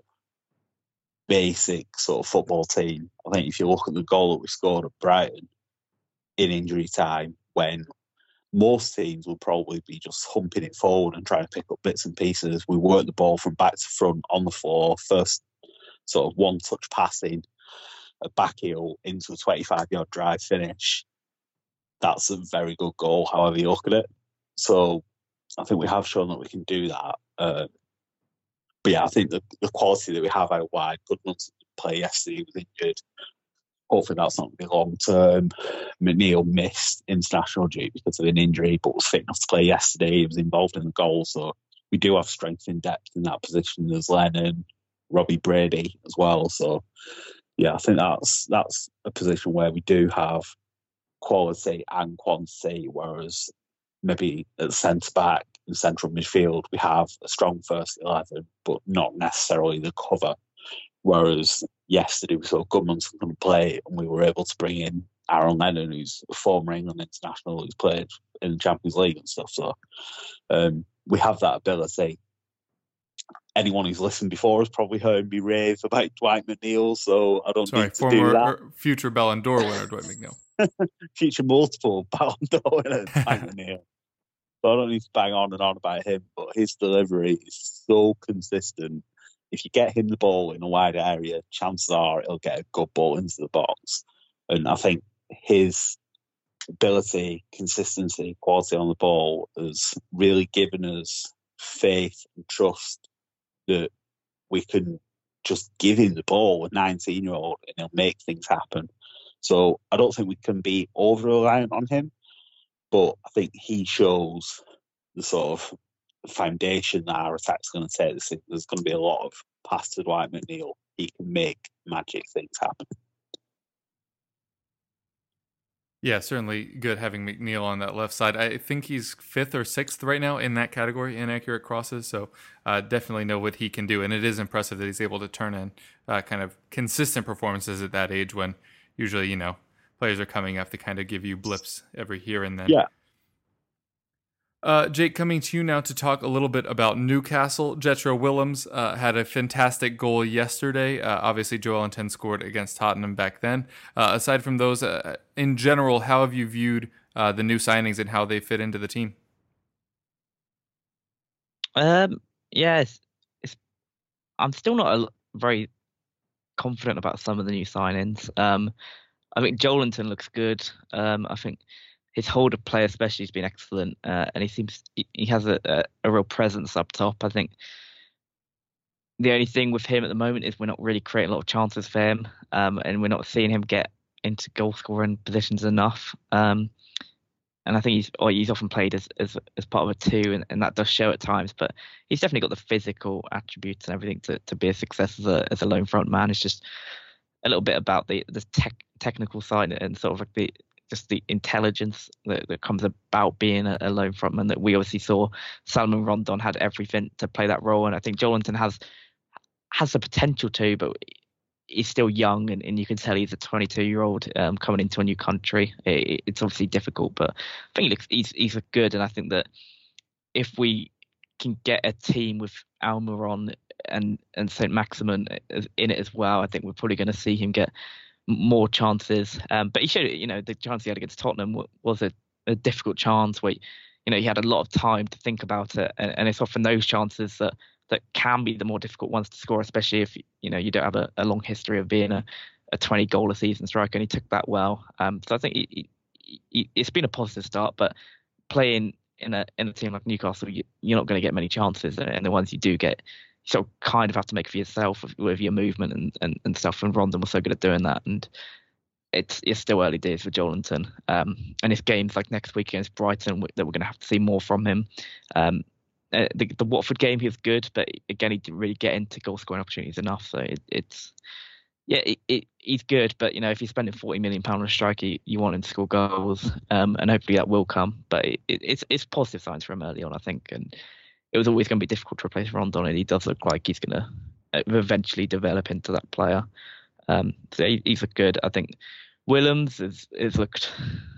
basic sort of football team. I think if you look at the goal that we scored at Brighton in injury time, when most teams will probably be just humping it forward and trying to pick up bits and pieces, we work the ball from back to front on the floor, first sort of one-touch passing, a back heel into a twenty-five-yard drive finish. That's a very good goal, however you look at it. So I think we have shown that we can do that. Uh, but yeah, I think the, the quality that we have out wide, Goodman's play yesterday was injured. Hopefully that's not going to be long term. McNeil missed international duty because of an injury, but was fit enough to play yesterday. He was involved in the goal, so we do have strength in depth in that position. There's Lennon, Robbie Brady as well. So yeah, I think that's that's a position where we do have quality and quantity, whereas maybe at centre back and central midfield we have a strong first eleven, but not necessarily the cover. Whereas yesterday we saw Goodman's going to play, and we were able to bring in Aaron Lennon, who's a former England international, who's played in the Champions League and stuff. So um, we have that ability. Anyone who's listened before has probably heard me rave about Dwight McNeil, so I don't Sorry, need to former do that. or future Ballon d'Or winner Dwight McNeil. Future multiple Ballon d'Or winner Dwight McNeil. So I don't need to bang on and on about him, but his delivery is so consistent. If you get him the ball in a wide area, chances are he'll get a good ball into the box. And I think his ability, consistency, quality on the ball has really given us faith and trust that we can just give him the ball, a nineteen-year-old, and he'll make things happen. So I don't think we can be over-reliant on him, but I think he shows the sort of foundation that our attack's going to take. There's going to be a lot of pass to Dwight McNeil. He can make magic things happen. Yeah, certainly good having McNeil on that left side. I think he's fifth or sixth right now in that category, inaccurate crosses. So uh, definitely know what he can do. And it is impressive that he's able to turn in uh, kind of consistent performances at that age when usually, you know, players are coming up to kind of give you blips every here and then. Yeah. Uh, Jake, coming to you now to talk a little bit about Newcastle. Jetro Willems uh, had a fantastic goal yesterday. Uh, obviously, Joelinton scored against Tottenham back then. Uh, aside from those, uh, in general, how have you viewed uh, the new signings and how they fit into the team? Um, yeah, it's, it's, I'm still not a, very confident about some of the new signings. Um, I think Joelinton looks good. Um, I think his hold of play especially has been excellent, uh, and he seems he, he has a, a, a real presence up top. I think the only thing with him at the moment is we're not really creating a lot of chances for him, um, and we're not seeing him get into goal scoring positions enough. Um, and I think he's or he's often played as as, as part of a two, and, and that does show at times. But he's definitely got the physical attributes and everything to, to be a success as a as a lone front man. It's just a little bit about the the tech, technical side and sort of like the just the intelligence that, that comes about being a, a lone frontman that we obviously saw. Salomon Rondon had everything to play that role, and I think Joelinton has has the potential to, but he's still young, and, and you can tell he's a twenty-two-year-old um, coming into a new country. It, it's obviously difficult, but I think he looks, he's he's good, and I think that if we can get a team with Almiron and and Saint Maximin in it as well, I think we're probably going to see him get more chances. Um, but he showed, you know, the chance he had against Tottenham was a, a difficult chance where, you know, he had a lot of time to think about it. And, and it's often those chances that, that can be the more difficult ones to score, especially if, you know, you don't have a, a long history of being a, a twenty goal a season striker, and he took that well. Um, so I think he, he, he, it's been a positive start, but playing in a in a team like Newcastle, you, you're not going to get many chances. And the ones you do get, you sort of kind of have to make for yourself with, with your movement and, and, and stuff. And Rondon was so good at doing that. And it's it's still early days for Joelinton. Um, and his games like next week against Brighton that we're going to have to see more from him. Um, uh, the, the Watford game he was good, but again he didn't really get into goal scoring opportunities enough. So it, it's yeah, it, it, he's good, but you know if you're spending forty million pound on a striker, you, you want him to score goals, um, and hopefully that will come. But it, it, it's it's positive signs for him early on, I think, and it was always going to be difficult to replace Rondon, and he does look like he's going to eventually develop into that player. Um, so he, he's looked good. I think Willems has, has looked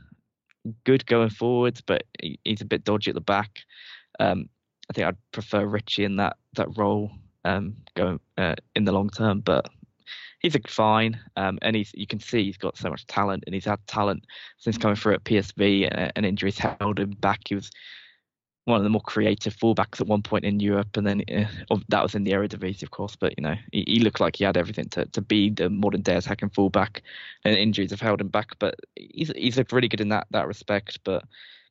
good going forwards, but he, he's a bit dodgy at the back. Um, I think I'd prefer Richie in that that role um, going uh, in the long term, but he's looked fine. Um, and he's you can see he's got so much talent, and he's had talent since coming through at P S V, and, and injuries held him back. He was one of the more creative fullbacks at one point in Europe, and then uh, that was in the Eredivisie, of course. But you know, he, he looked like he had everything to, to be the modern day attacking fullback, and injuries have held him back. But he's he's looked really good in that that respect. But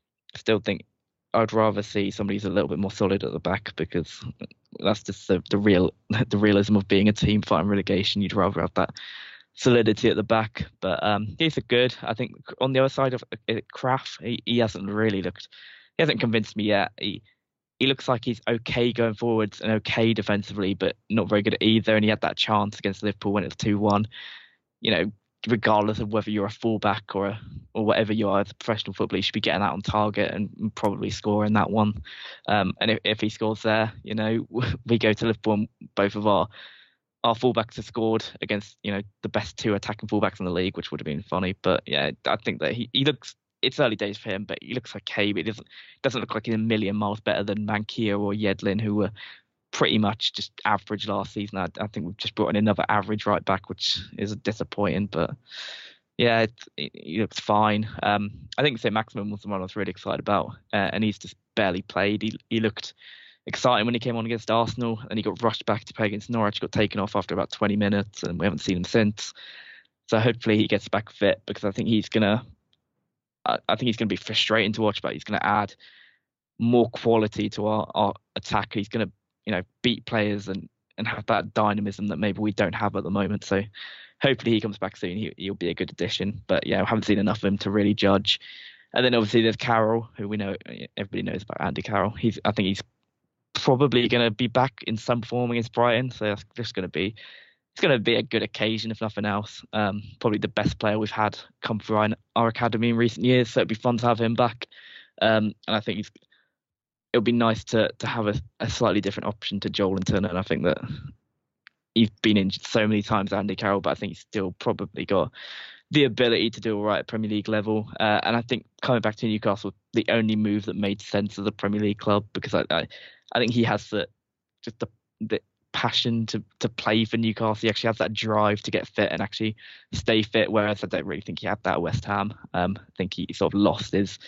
I still think I'd rather see somebody who's a little bit more solid at the back, because that's just the, the real the realism of being a team fighting relegation. You'd rather have that solidity at the back. But um, he's looked good. I think on the other side of it, Krafth, he, he hasn't really looked. He hasn't convinced me yet. He he looks like he's okay going forwards and okay defensively, but not very good at either. And he had that chance against Liverpool when it was two one. You know, regardless of whether you're a fullback or a, or whatever you are as a professional footballer, you should be getting that on target and probably scoring that one. Um, and if, if he scores there, you know, we go to Liverpool and both of our our fullbacks have scored against, you know, the best two attacking fullbacks in the league, which would have been funny. But yeah, I think that he, he looks. It's early days for him, but he looks okay. But it doesn't doesn't look like he's a million miles better than Mankia or Yedlin, who were pretty much just average last season. I, I think we've just brought in another average right back, which is disappointing. But yeah, it, it, he looks fine. Um, I think Saint Maximin was the one I was really excited about, uh, and he's just barely played. He he looked exciting when he came on against Arsenal, and he got rushed back to play against Norwich. Got taken off after about twenty minutes, and we haven't seen him since. So hopefully he gets back fit, because I think he's gonna. I think he's going to be frustrating to watch, but he's going to add more quality to our, our attack. He's going to, you know, beat players and, and have that dynamism that maybe we don't have at the moment. So hopefully he comes back soon. He, he'll be a good addition. But yeah, I haven't seen enough of him to really judge. And then obviously there's Carroll, who we know, everybody knows about Andy Carroll. He's, I think he's probably going to be back in some form against Brighton. So that's just going to be. It's going to be a good occasion, if nothing else. Um, probably the best player we've had come through our, our academy in recent years, so it'd be fun to have him back. Um, and I think he's, it'll be nice to to have a, a slightly different option to Joelinton. And I think that he's been injured so many times, Andy Carroll, but I think he's still probably got the ability to do all right at Premier League level. Uh, and I think coming back to Newcastle, the only move that made sense as a Premier League club, because I I, I think he has the just the the passion to to play for Newcastle. He actually has that drive to get fit and actually stay fit, whereas I don't really think he had that at West Ham. Um, I think he sort of lost his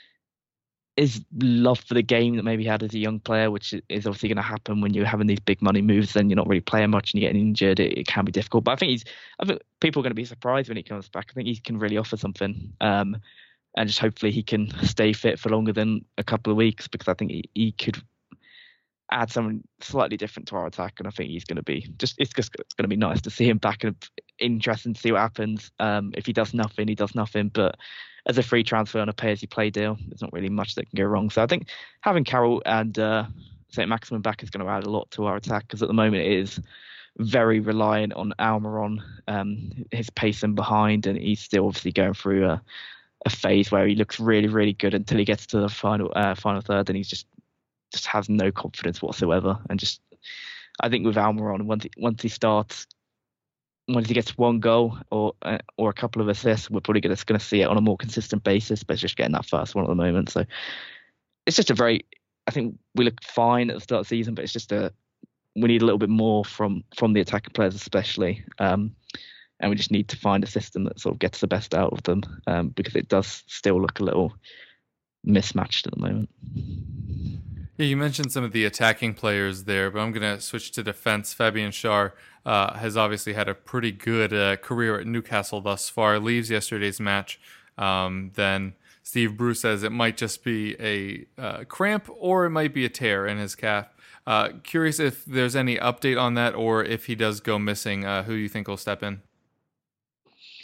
his love for the game that maybe he had as a young player, which is obviously going to happen when you're having these big money moves. Then you're not really playing much and you're getting injured. It, it can be difficult. But I think he's. I think people are going to be surprised when he comes back. I think he can really offer something. Um, and just hopefully he can stay fit for longer than a couple of weeks, because I think he, he could add something slightly different to our attack, and I think he's going to be just it's just it's going to be nice to see him back, and interesting to see what happens. Um, if he does nothing, he does nothing. But as a free transfer on a pay-as-you-play deal, there's not really much that can go wrong. So I think having Carroll and uh, Saint Maximin back is going to add a lot to our attack, because at the moment it is very reliant on Almiron, um, his pacing behind, and he's still obviously going through a, a phase where he looks really, really good until he gets to the final uh, final third, and he's just just has no confidence whatsoever. And just, I think with Almiron, once he, once he starts, once he gets one goal or uh, or a couple of assists, we're probably going to see it on a more consistent basis. But it's just getting that first one at the moment. So it's just a very, I think we look fine at the start of the season, but it's just a, we need a little bit more from from the attacking players especially. Um, and we just need to find a system that sort of gets the best out of them, um, because it does still look a little mismatched at the moment. Yeah, you mentioned some of the attacking players there, but I'm going to switch to defense. Fabian Schär uh, has obviously had a pretty good uh, career at Newcastle thus far. Leaves yesterday's match. Um, then Steve Bruce says it might just be a uh, cramp or it might be a tear in his calf. Uh, curious if there's any update on that, or if he does go missing, uh, who you think will step in?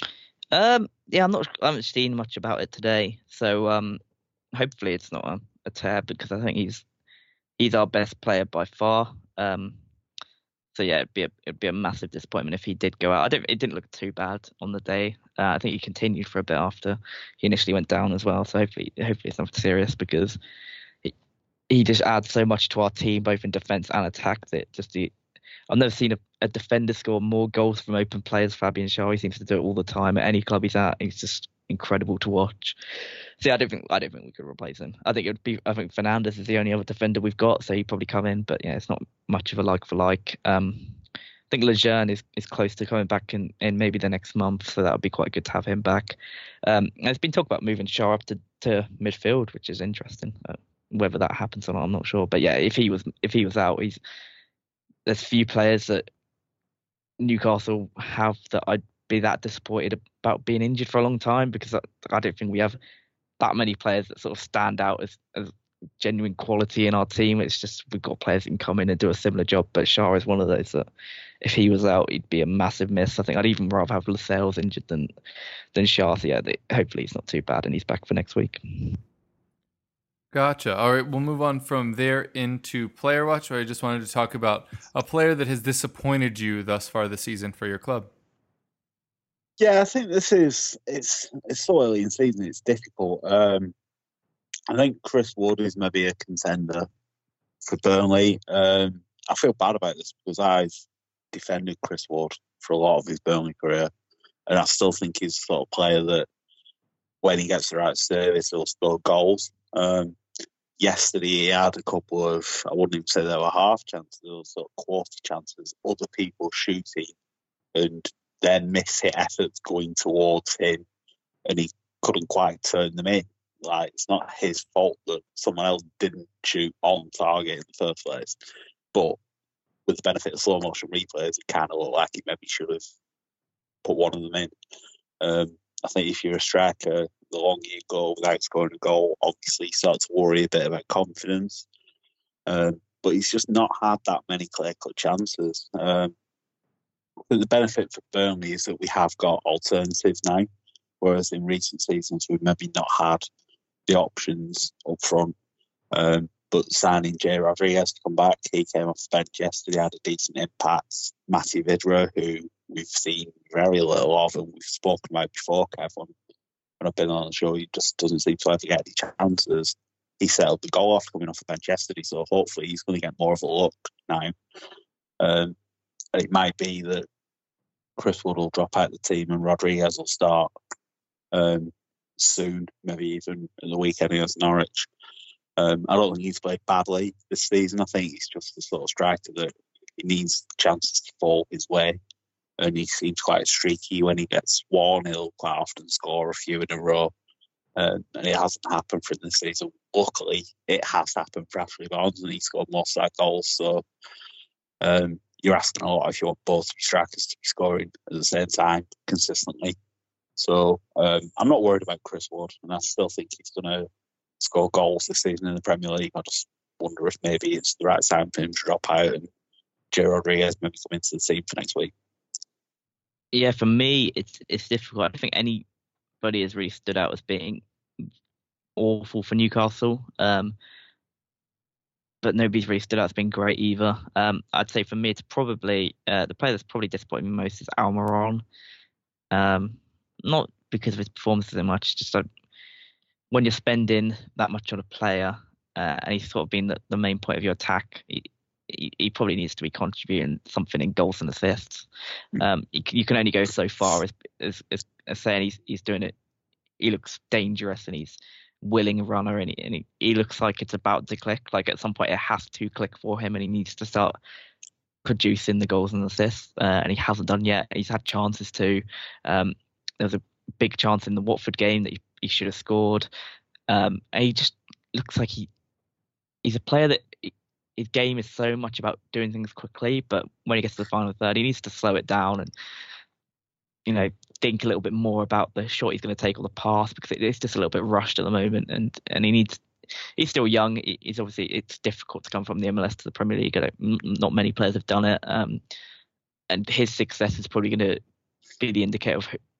Um, yeah, I'm not. I haven't seen much about it today, so um, hopefully it's not a, a tear because I think he's he's our best player by far. Um, so yeah, it'd be a it'd be a massive disappointment if he did go out. I don't. It didn't look too bad on the day. Uh, I think he continued for a bit after he initially went down as well. So hopefully, hopefully it's nothing serious because he, he just adds so much to our team, both in defense and attack. That just the I've never seen a, a defender score more goals from open players. Fabian Schär, he seems to do it all the time at any club he's at. He's just incredible to watch. See, I don't think I don't think we could replace him. I think it would be. I think Fernandes is the only other defender we've got, so he'd probably come in. But yeah, it's not much of a like for like. Um, I think Lejeune is, is close to coming back in, in maybe the next month, so that would be quite good to have him back. Um, and there's been talk about moving Schär up to, to midfield, which is interesting. Uh, whether that happens or not, I'm not sure. But yeah, if he was if he was out, he's there's few players that Newcastle have that I'd be that disappointed about being injured for a long time, because I, I don't think we have that many players that sort of stand out as, as genuine quality in our team. It's just we've got players that can come in and do a similar job, but Schär is one of those that if he was out, he'd be a massive miss. I think I'd even rather have Lascelles injured than than Schär. So yeah, they, hopefully he's not too bad and he's back for next week. Gotcha. All right, we'll move on from there into Player Watch, where I just wanted to talk about a player that has disappointed you thus far this season for your club. Yeah, I think this is it's it's so early in the season. It's difficult. Um, I think Chris Wood is maybe a contender for Burnley. Um, I feel bad about this because I've defended Chris Wood for a lot of his Burnley career, and I still think he's the sort of player that when he gets the right service, he'll score goals. Um, yesterday, he had a couple of, I wouldn't even say they were half chances, they were sort of quarter chances, other people shooting, and then miss-hit efforts going towards him, and he couldn't quite turn them in. Like, it's not his fault that someone else didn't shoot on target in the first place. But with the benefit of slow motion replays, it kind of looked like he maybe should have put one of them in. Um, I think if you're a striker, the longer you go without scoring a goal, obviously you start to worry a bit about confidence. Um, but he's just not had that many clear-cut chances. Um, but the benefit for Burnley is that we have got alternatives now, whereas in recent seasons we've maybe not had the options up front. Um, but signing Jay Rodriguez to come back, he came off the bench yesterday, had a decent impact. Matty Vidra, who we've seen very little of and we've spoken about before, Kev, when, when I've been on the show, he just doesn't seem to ever get any chances. He settled the goal off coming off the bench yesterday, so hopefully he's going to get more of a look now. Um, and it might be that Chris Wood will drop out the team and Rodriguez will start um, soon, maybe even in the weekend against Norwich. Um, I don't think he's played badly this season. I think he's just the sort of striker that he needs chances to fall his way. And he seems quite streaky. When he gets one, he'll quite often score a few in a row. Um, and it hasn't happened for him this season. Luckily, it has happened for Ashley Barnes, and he scored most of that goals. So um, you're asking a lot if you want both strikers to be scoring at the same time consistently. So um, I'm not worried about Chris Wood, and I still think he's going to score goals this season in the Premier League. I just wonder if maybe it's the right time for him to drop out and Jay Rodriguez maybe come into the team for next week. Yeah, for me, it's it's difficult. I don't think anybody has really stood out as being awful for Newcastle. Um, but nobody's really stood out as being great either. Um, I'd say for me, it's probably uh, the player that's probably disappointed me most is Almiron. Um, not because of his performances so much, just like when you're spending that much on a player uh, and he's sort of been the, the main point of your attack, he, he, he probably needs to be contributing something in goals and assists. Um, you, you can only go so far as as, as, as saying he's he's doing it. He looks dangerous and he's willing runner and, he, and he, he looks like it's about to click. Like at some point it has to click for him and he needs to start producing the goals and assists. Uh, and he hasn't done yet. He's had chances to. Um, there was a big chance in the Watford game that he, he should have scored. Um, and he just looks like he he's a player that his game is so much about doing things quickly, but when he gets to the final third, he needs to slow it down and, you know, think a little bit more about the shot he's going to take or the pass, because it's just a little bit rushed at the moment, and and he needs. He's still young. He's obviously it's difficult to come from the M L S to the Premier League. Not many players have done it, um, and his success is probably going to be the indicator of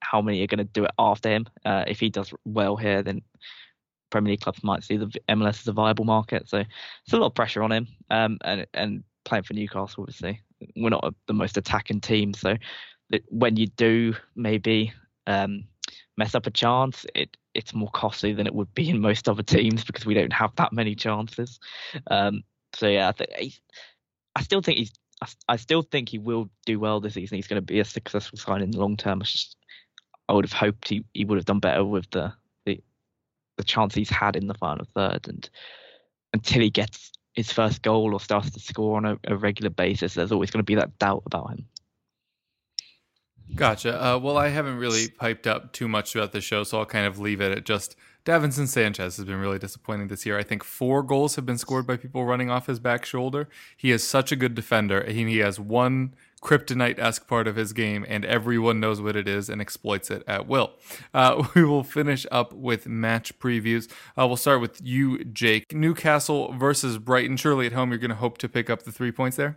how many are going to do it after him. Uh, if he does well here, then Premier League clubs might see the M L S as a viable market. So it's a lot of pressure on him. Um, and and playing for Newcastle, obviously, we're not a, the most attacking team. So when you do maybe um, mess up a chance, it it's more costly than it would be in most other teams because we don't have that many chances. Um, so yeah, I think he's, I still think he's I, I still think he will do well this season. He's going to be a successful sign in the long term. It's just, I would have hoped he, he would have done better with the, the the chance he's had in the final third, and until he gets his first goal or starts to score on a, a regular basis, there's always going to be that doubt about him. Gotcha. Uh, well, I haven't really piped up too much throughout the show, so I'll kind of leave it at just Davinson Sanchez has been really disappointing this year. I think four goals have been scored by people running off his back shoulder. He is such a good defender. He, he has one kryptonite-esque part of his game, and everyone knows what it is and exploits it at will. Uh, we will finish up with match previews. Uh, we'll start with you, Jake. Newcastle versus Brighton. Surely at home you're going to hope to pick up the three points there?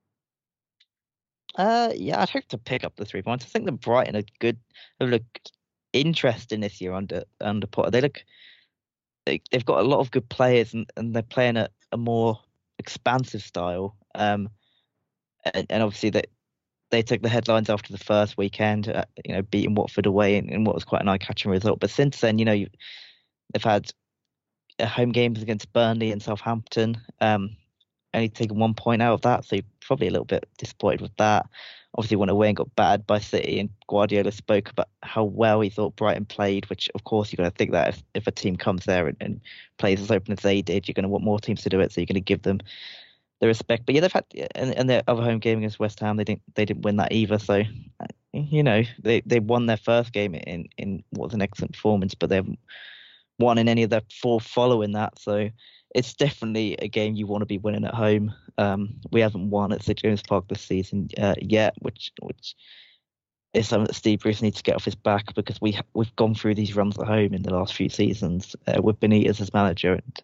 Uh, yeah, I'd hope to pick up the three points. I think the Brighton are good. They look interesting this year under under Potter. They look they, they've got a lot of good players, and, and they're playing a, a more expansive style. Um, and, and obviously that they, they took the headlines after the first weekend, uh, you know, beating Watford away in, in what was quite an eye-catching result. But since then, you know, you, they've had uh, home games against Burnley and Southampton. Um, only taken one point out of that, so you're probably a little bit disappointed with that. Obviously went away and got battered by City, and Guardiola spoke about how well he thought Brighton played, which of course you're going to think that if, if a team comes there and, and plays as open as they did, you're going to want more teams to do it, so you're going to give them the respect. But yeah, they've had, and, and their other home game against West Ham, they didn't they didn't win that either, so you know, they, they won their first game in, in what was an excellent performance, but they haven't won in any of their four following that, so it's definitely a game you want to be winning at home. Um, we haven't won at St James Park this season uh, yet, which which is something that Steve Bruce needs to get off his back, because we we've gone through these runs at home in the last few seasons uh, with Benitez as manager, and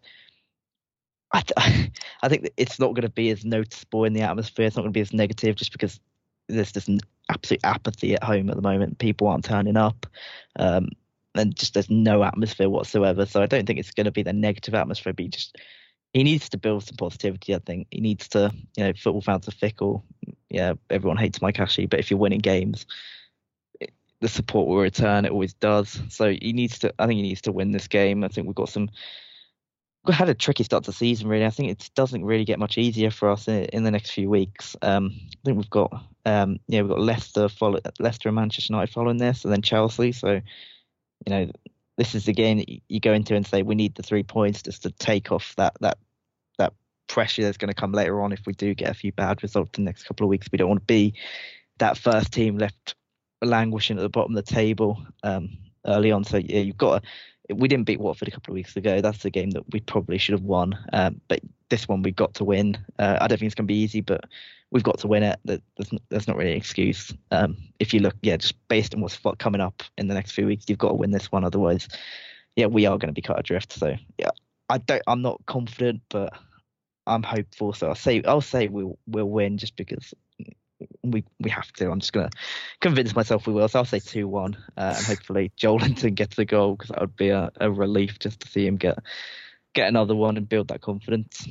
I, I think that it's not going to be as noticeable in the atmosphere. It's not going to be as negative, just because there's just an absolute apathy at home at the moment. People aren't turning up. Um, and just there's no atmosphere whatsoever. So I don't think it's going to be the negative atmosphere, but he just he needs to build some positivity. I think he needs to, you know, football fans are fickle. Yeah, everyone hates Mike Ashley, but if you're winning games, it, the support will return. It always does. So he needs to. I think he needs to win this game. I think we've got some. We had a tricky start to the season, really. I think it doesn't really get much easier for us in, in the next few weeks. Um, I think we've got, um, yeah, we've got Leicester, follow, Leicester and Manchester United following this, and then Chelsea. So. You know, this is the game that you go into and say we need the three points just to take off that that that pressure that's going to come later on if we do get a few bad results in the next couple of weeks. We don't want to be that first team left languishing at the bottom of the table um, early on. So yeah, you've got to, we didn't beat Watford a couple of weeks ago. That's a game that we probably should have won. Um, but this one we've got to win. Uh, I don't think it's going to be easy, but we've got to win it. There's, there's not really an excuse. Um, if you look, yeah, just based on what's coming up in the next few weeks, you've got to win this one. Otherwise, yeah, we are going to be cut adrift. So yeah, I don't, I'm not confident, but I'm hopeful. So I'll say, I'll say we'll we'll win just because we we have to. I'm just going to convince myself we will. So I'll say two one, uh, and hopefully Joelinton gets the goal, because that would be a, a relief just to see him get get another one and build that confidence.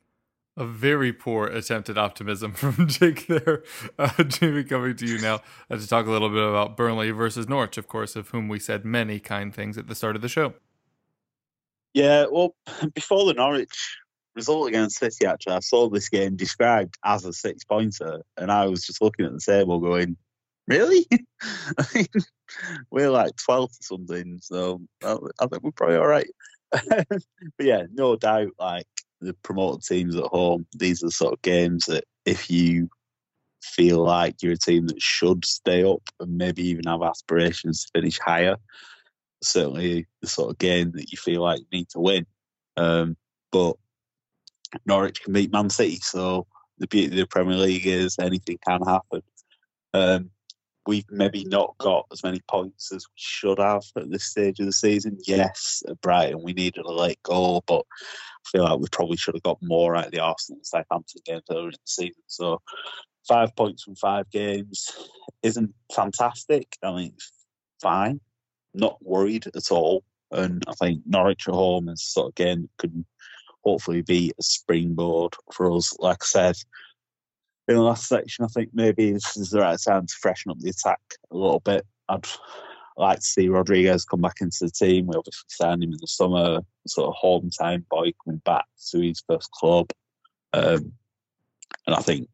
A very poor attempt at optimism from Jake there. Uh, Jamie, coming to you now uh, to talk a little bit about Burnley versus Norwich, of course, of whom we said many kind things at the start of the show. Yeah, well, before the Norwich result against City, actually, I saw this game described as a six-pointer, and I was just looking at the table going, really? I mean, we're like twelfth or something, so I, I think we're probably all right. But yeah, no doubt, like, the promoted teams at home, these are the sort of games that if you feel like you're a team that should stay up and maybe even have aspirations to finish higher, certainly the sort of game that you feel like you need to win. Um, but Norwich can beat Man City, so the beauty of the Premier League is anything can happen. Um, we've maybe not got as many points as we should have at this stage of the season. Yes, at Brighton we needed a late goal, but I feel like we probably should have got more out of the Arsenal and Southampton games earlier in the season. So five points from five games isn't fantastic. I mean, it's fine, not worried at all. And I think Norwich at home is sort of game that could hopefully be a springboard for us. Like I said in the last section, I think maybe this is the right time to freshen up the attack a little bit. I'd like to see Rodriguez come back into the team. We obviously signed him in the summer, sort of home time boy coming back to his first club. Um, and I think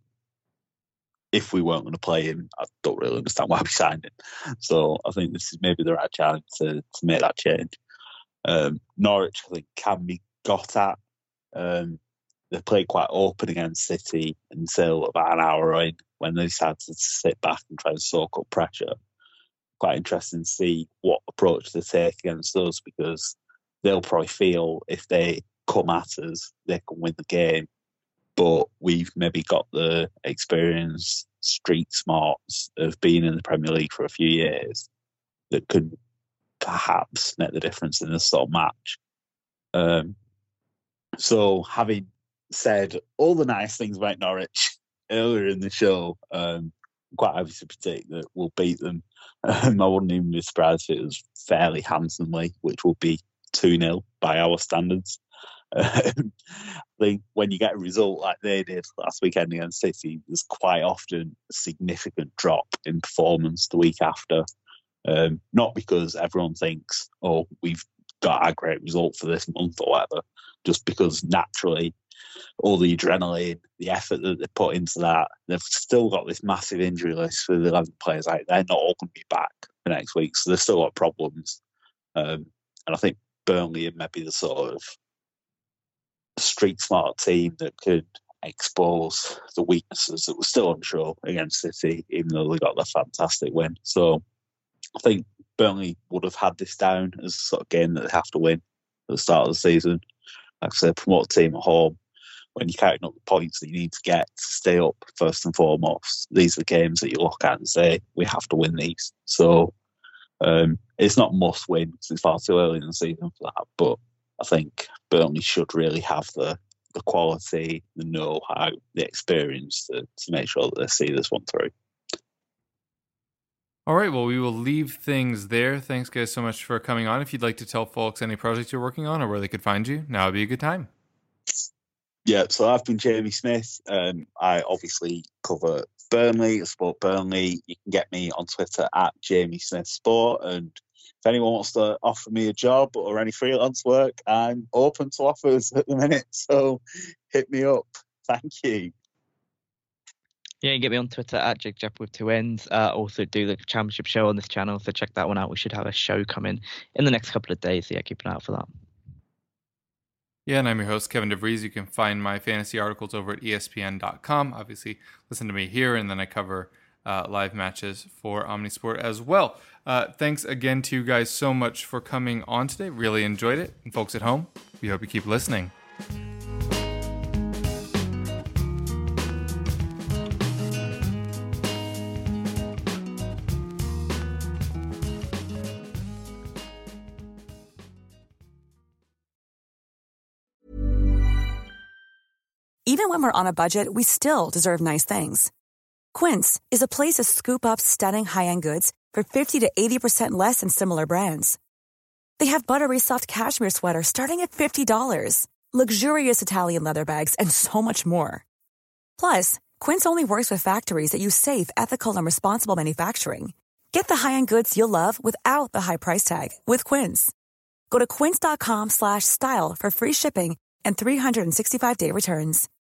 if we weren't going to play him, I don't really understand why we signed him. So I think this is maybe the right challenge to, to make that change. Um, Norwich, I think, can be got at. Um, they played quite open against City until about an hour in, when they decided to sit back and try and soak up pressure. Quite interesting to see what approach they take against us, because they'll probably feel if they come at us, they can win the game. But we've maybe got the experience, street smarts of being in the Premier League for a few years that could perhaps make the difference in this sort of match. Um, so having said all the nice things about Norwich earlier in the show, um, I'm quite happy to predict that we'll beat them. Um, I wouldn't even be surprised if it was fairly handsomely, which would be two nil by our standards. Um, I think when you get a result like they did last weekend against City, there's quite often a significant drop in performance the week after. Um, not because everyone thinks, oh, we've got a great result for this month or whatever, just because naturally all the adrenaline, the effort that they put into that, they've still got this massive injury list with eleven players out. They're not all going to be back for next week, so they've still got problems. Um, and I think Burnley are maybe the sort of street smart team that could expose the weaknesses that were still unsure against City, even though they got the fantastic win. So I think Burnley would have had this down as a sort of game that they have to win at the start of the season. Like I said, promote a team at home. When you're counting up the points that you need to get to stay up, first and foremost, these are the games that you look at and say, we have to win these. So um, it's not must win, because it's far too early in the season for that. But I think Burnley should really have the, the quality, the know-how, the experience to, to make sure that they see this one through. All right, well, we will leave things there. Thanks, guys, so much for coming on. If you'd like to tell folks any projects you're working on or where they could find you, now would be a good time. Yeah, so I've been Jamie Smith. Um, I obviously cover Burnley, I support Burnley. You can get me on Twitter at Jamie Smith Sport. And if anyone wants to offer me a job or any freelance work, I'm open to offers at the minute. So hit me up. Thank you. Yeah, you can get me on Twitter at Jig Jap with two N's. Uh, also do the championship show on this channel, so check that one out. We should have a show coming in the next couple of days. So yeah, keep an eye out for that. Yeah, and I'm your host, Kevin DeVries. You can find my fantasy articles over at E S P N dot com. Obviously, listen to me here, and then I cover uh, live matches for Omnisport as well. Uh, thanks again to you guys so much for coming on today. Really enjoyed it. And folks at home, we hope you keep listening. Even when we're on a budget, we still deserve nice things. Quince is a place to scoop up stunning high-end goods for fifty to eighty percent less than similar brands. They have buttery soft cashmere sweaters starting at fifty dollars, luxurious Italian leather bags, and so much more. Plus, Quince only works with factories that use safe, ethical, and responsible manufacturing. Get the high-end goods you'll love without the high price tag with Quince. Go to quince dot com slash style for free shipping and three sixty-five day returns.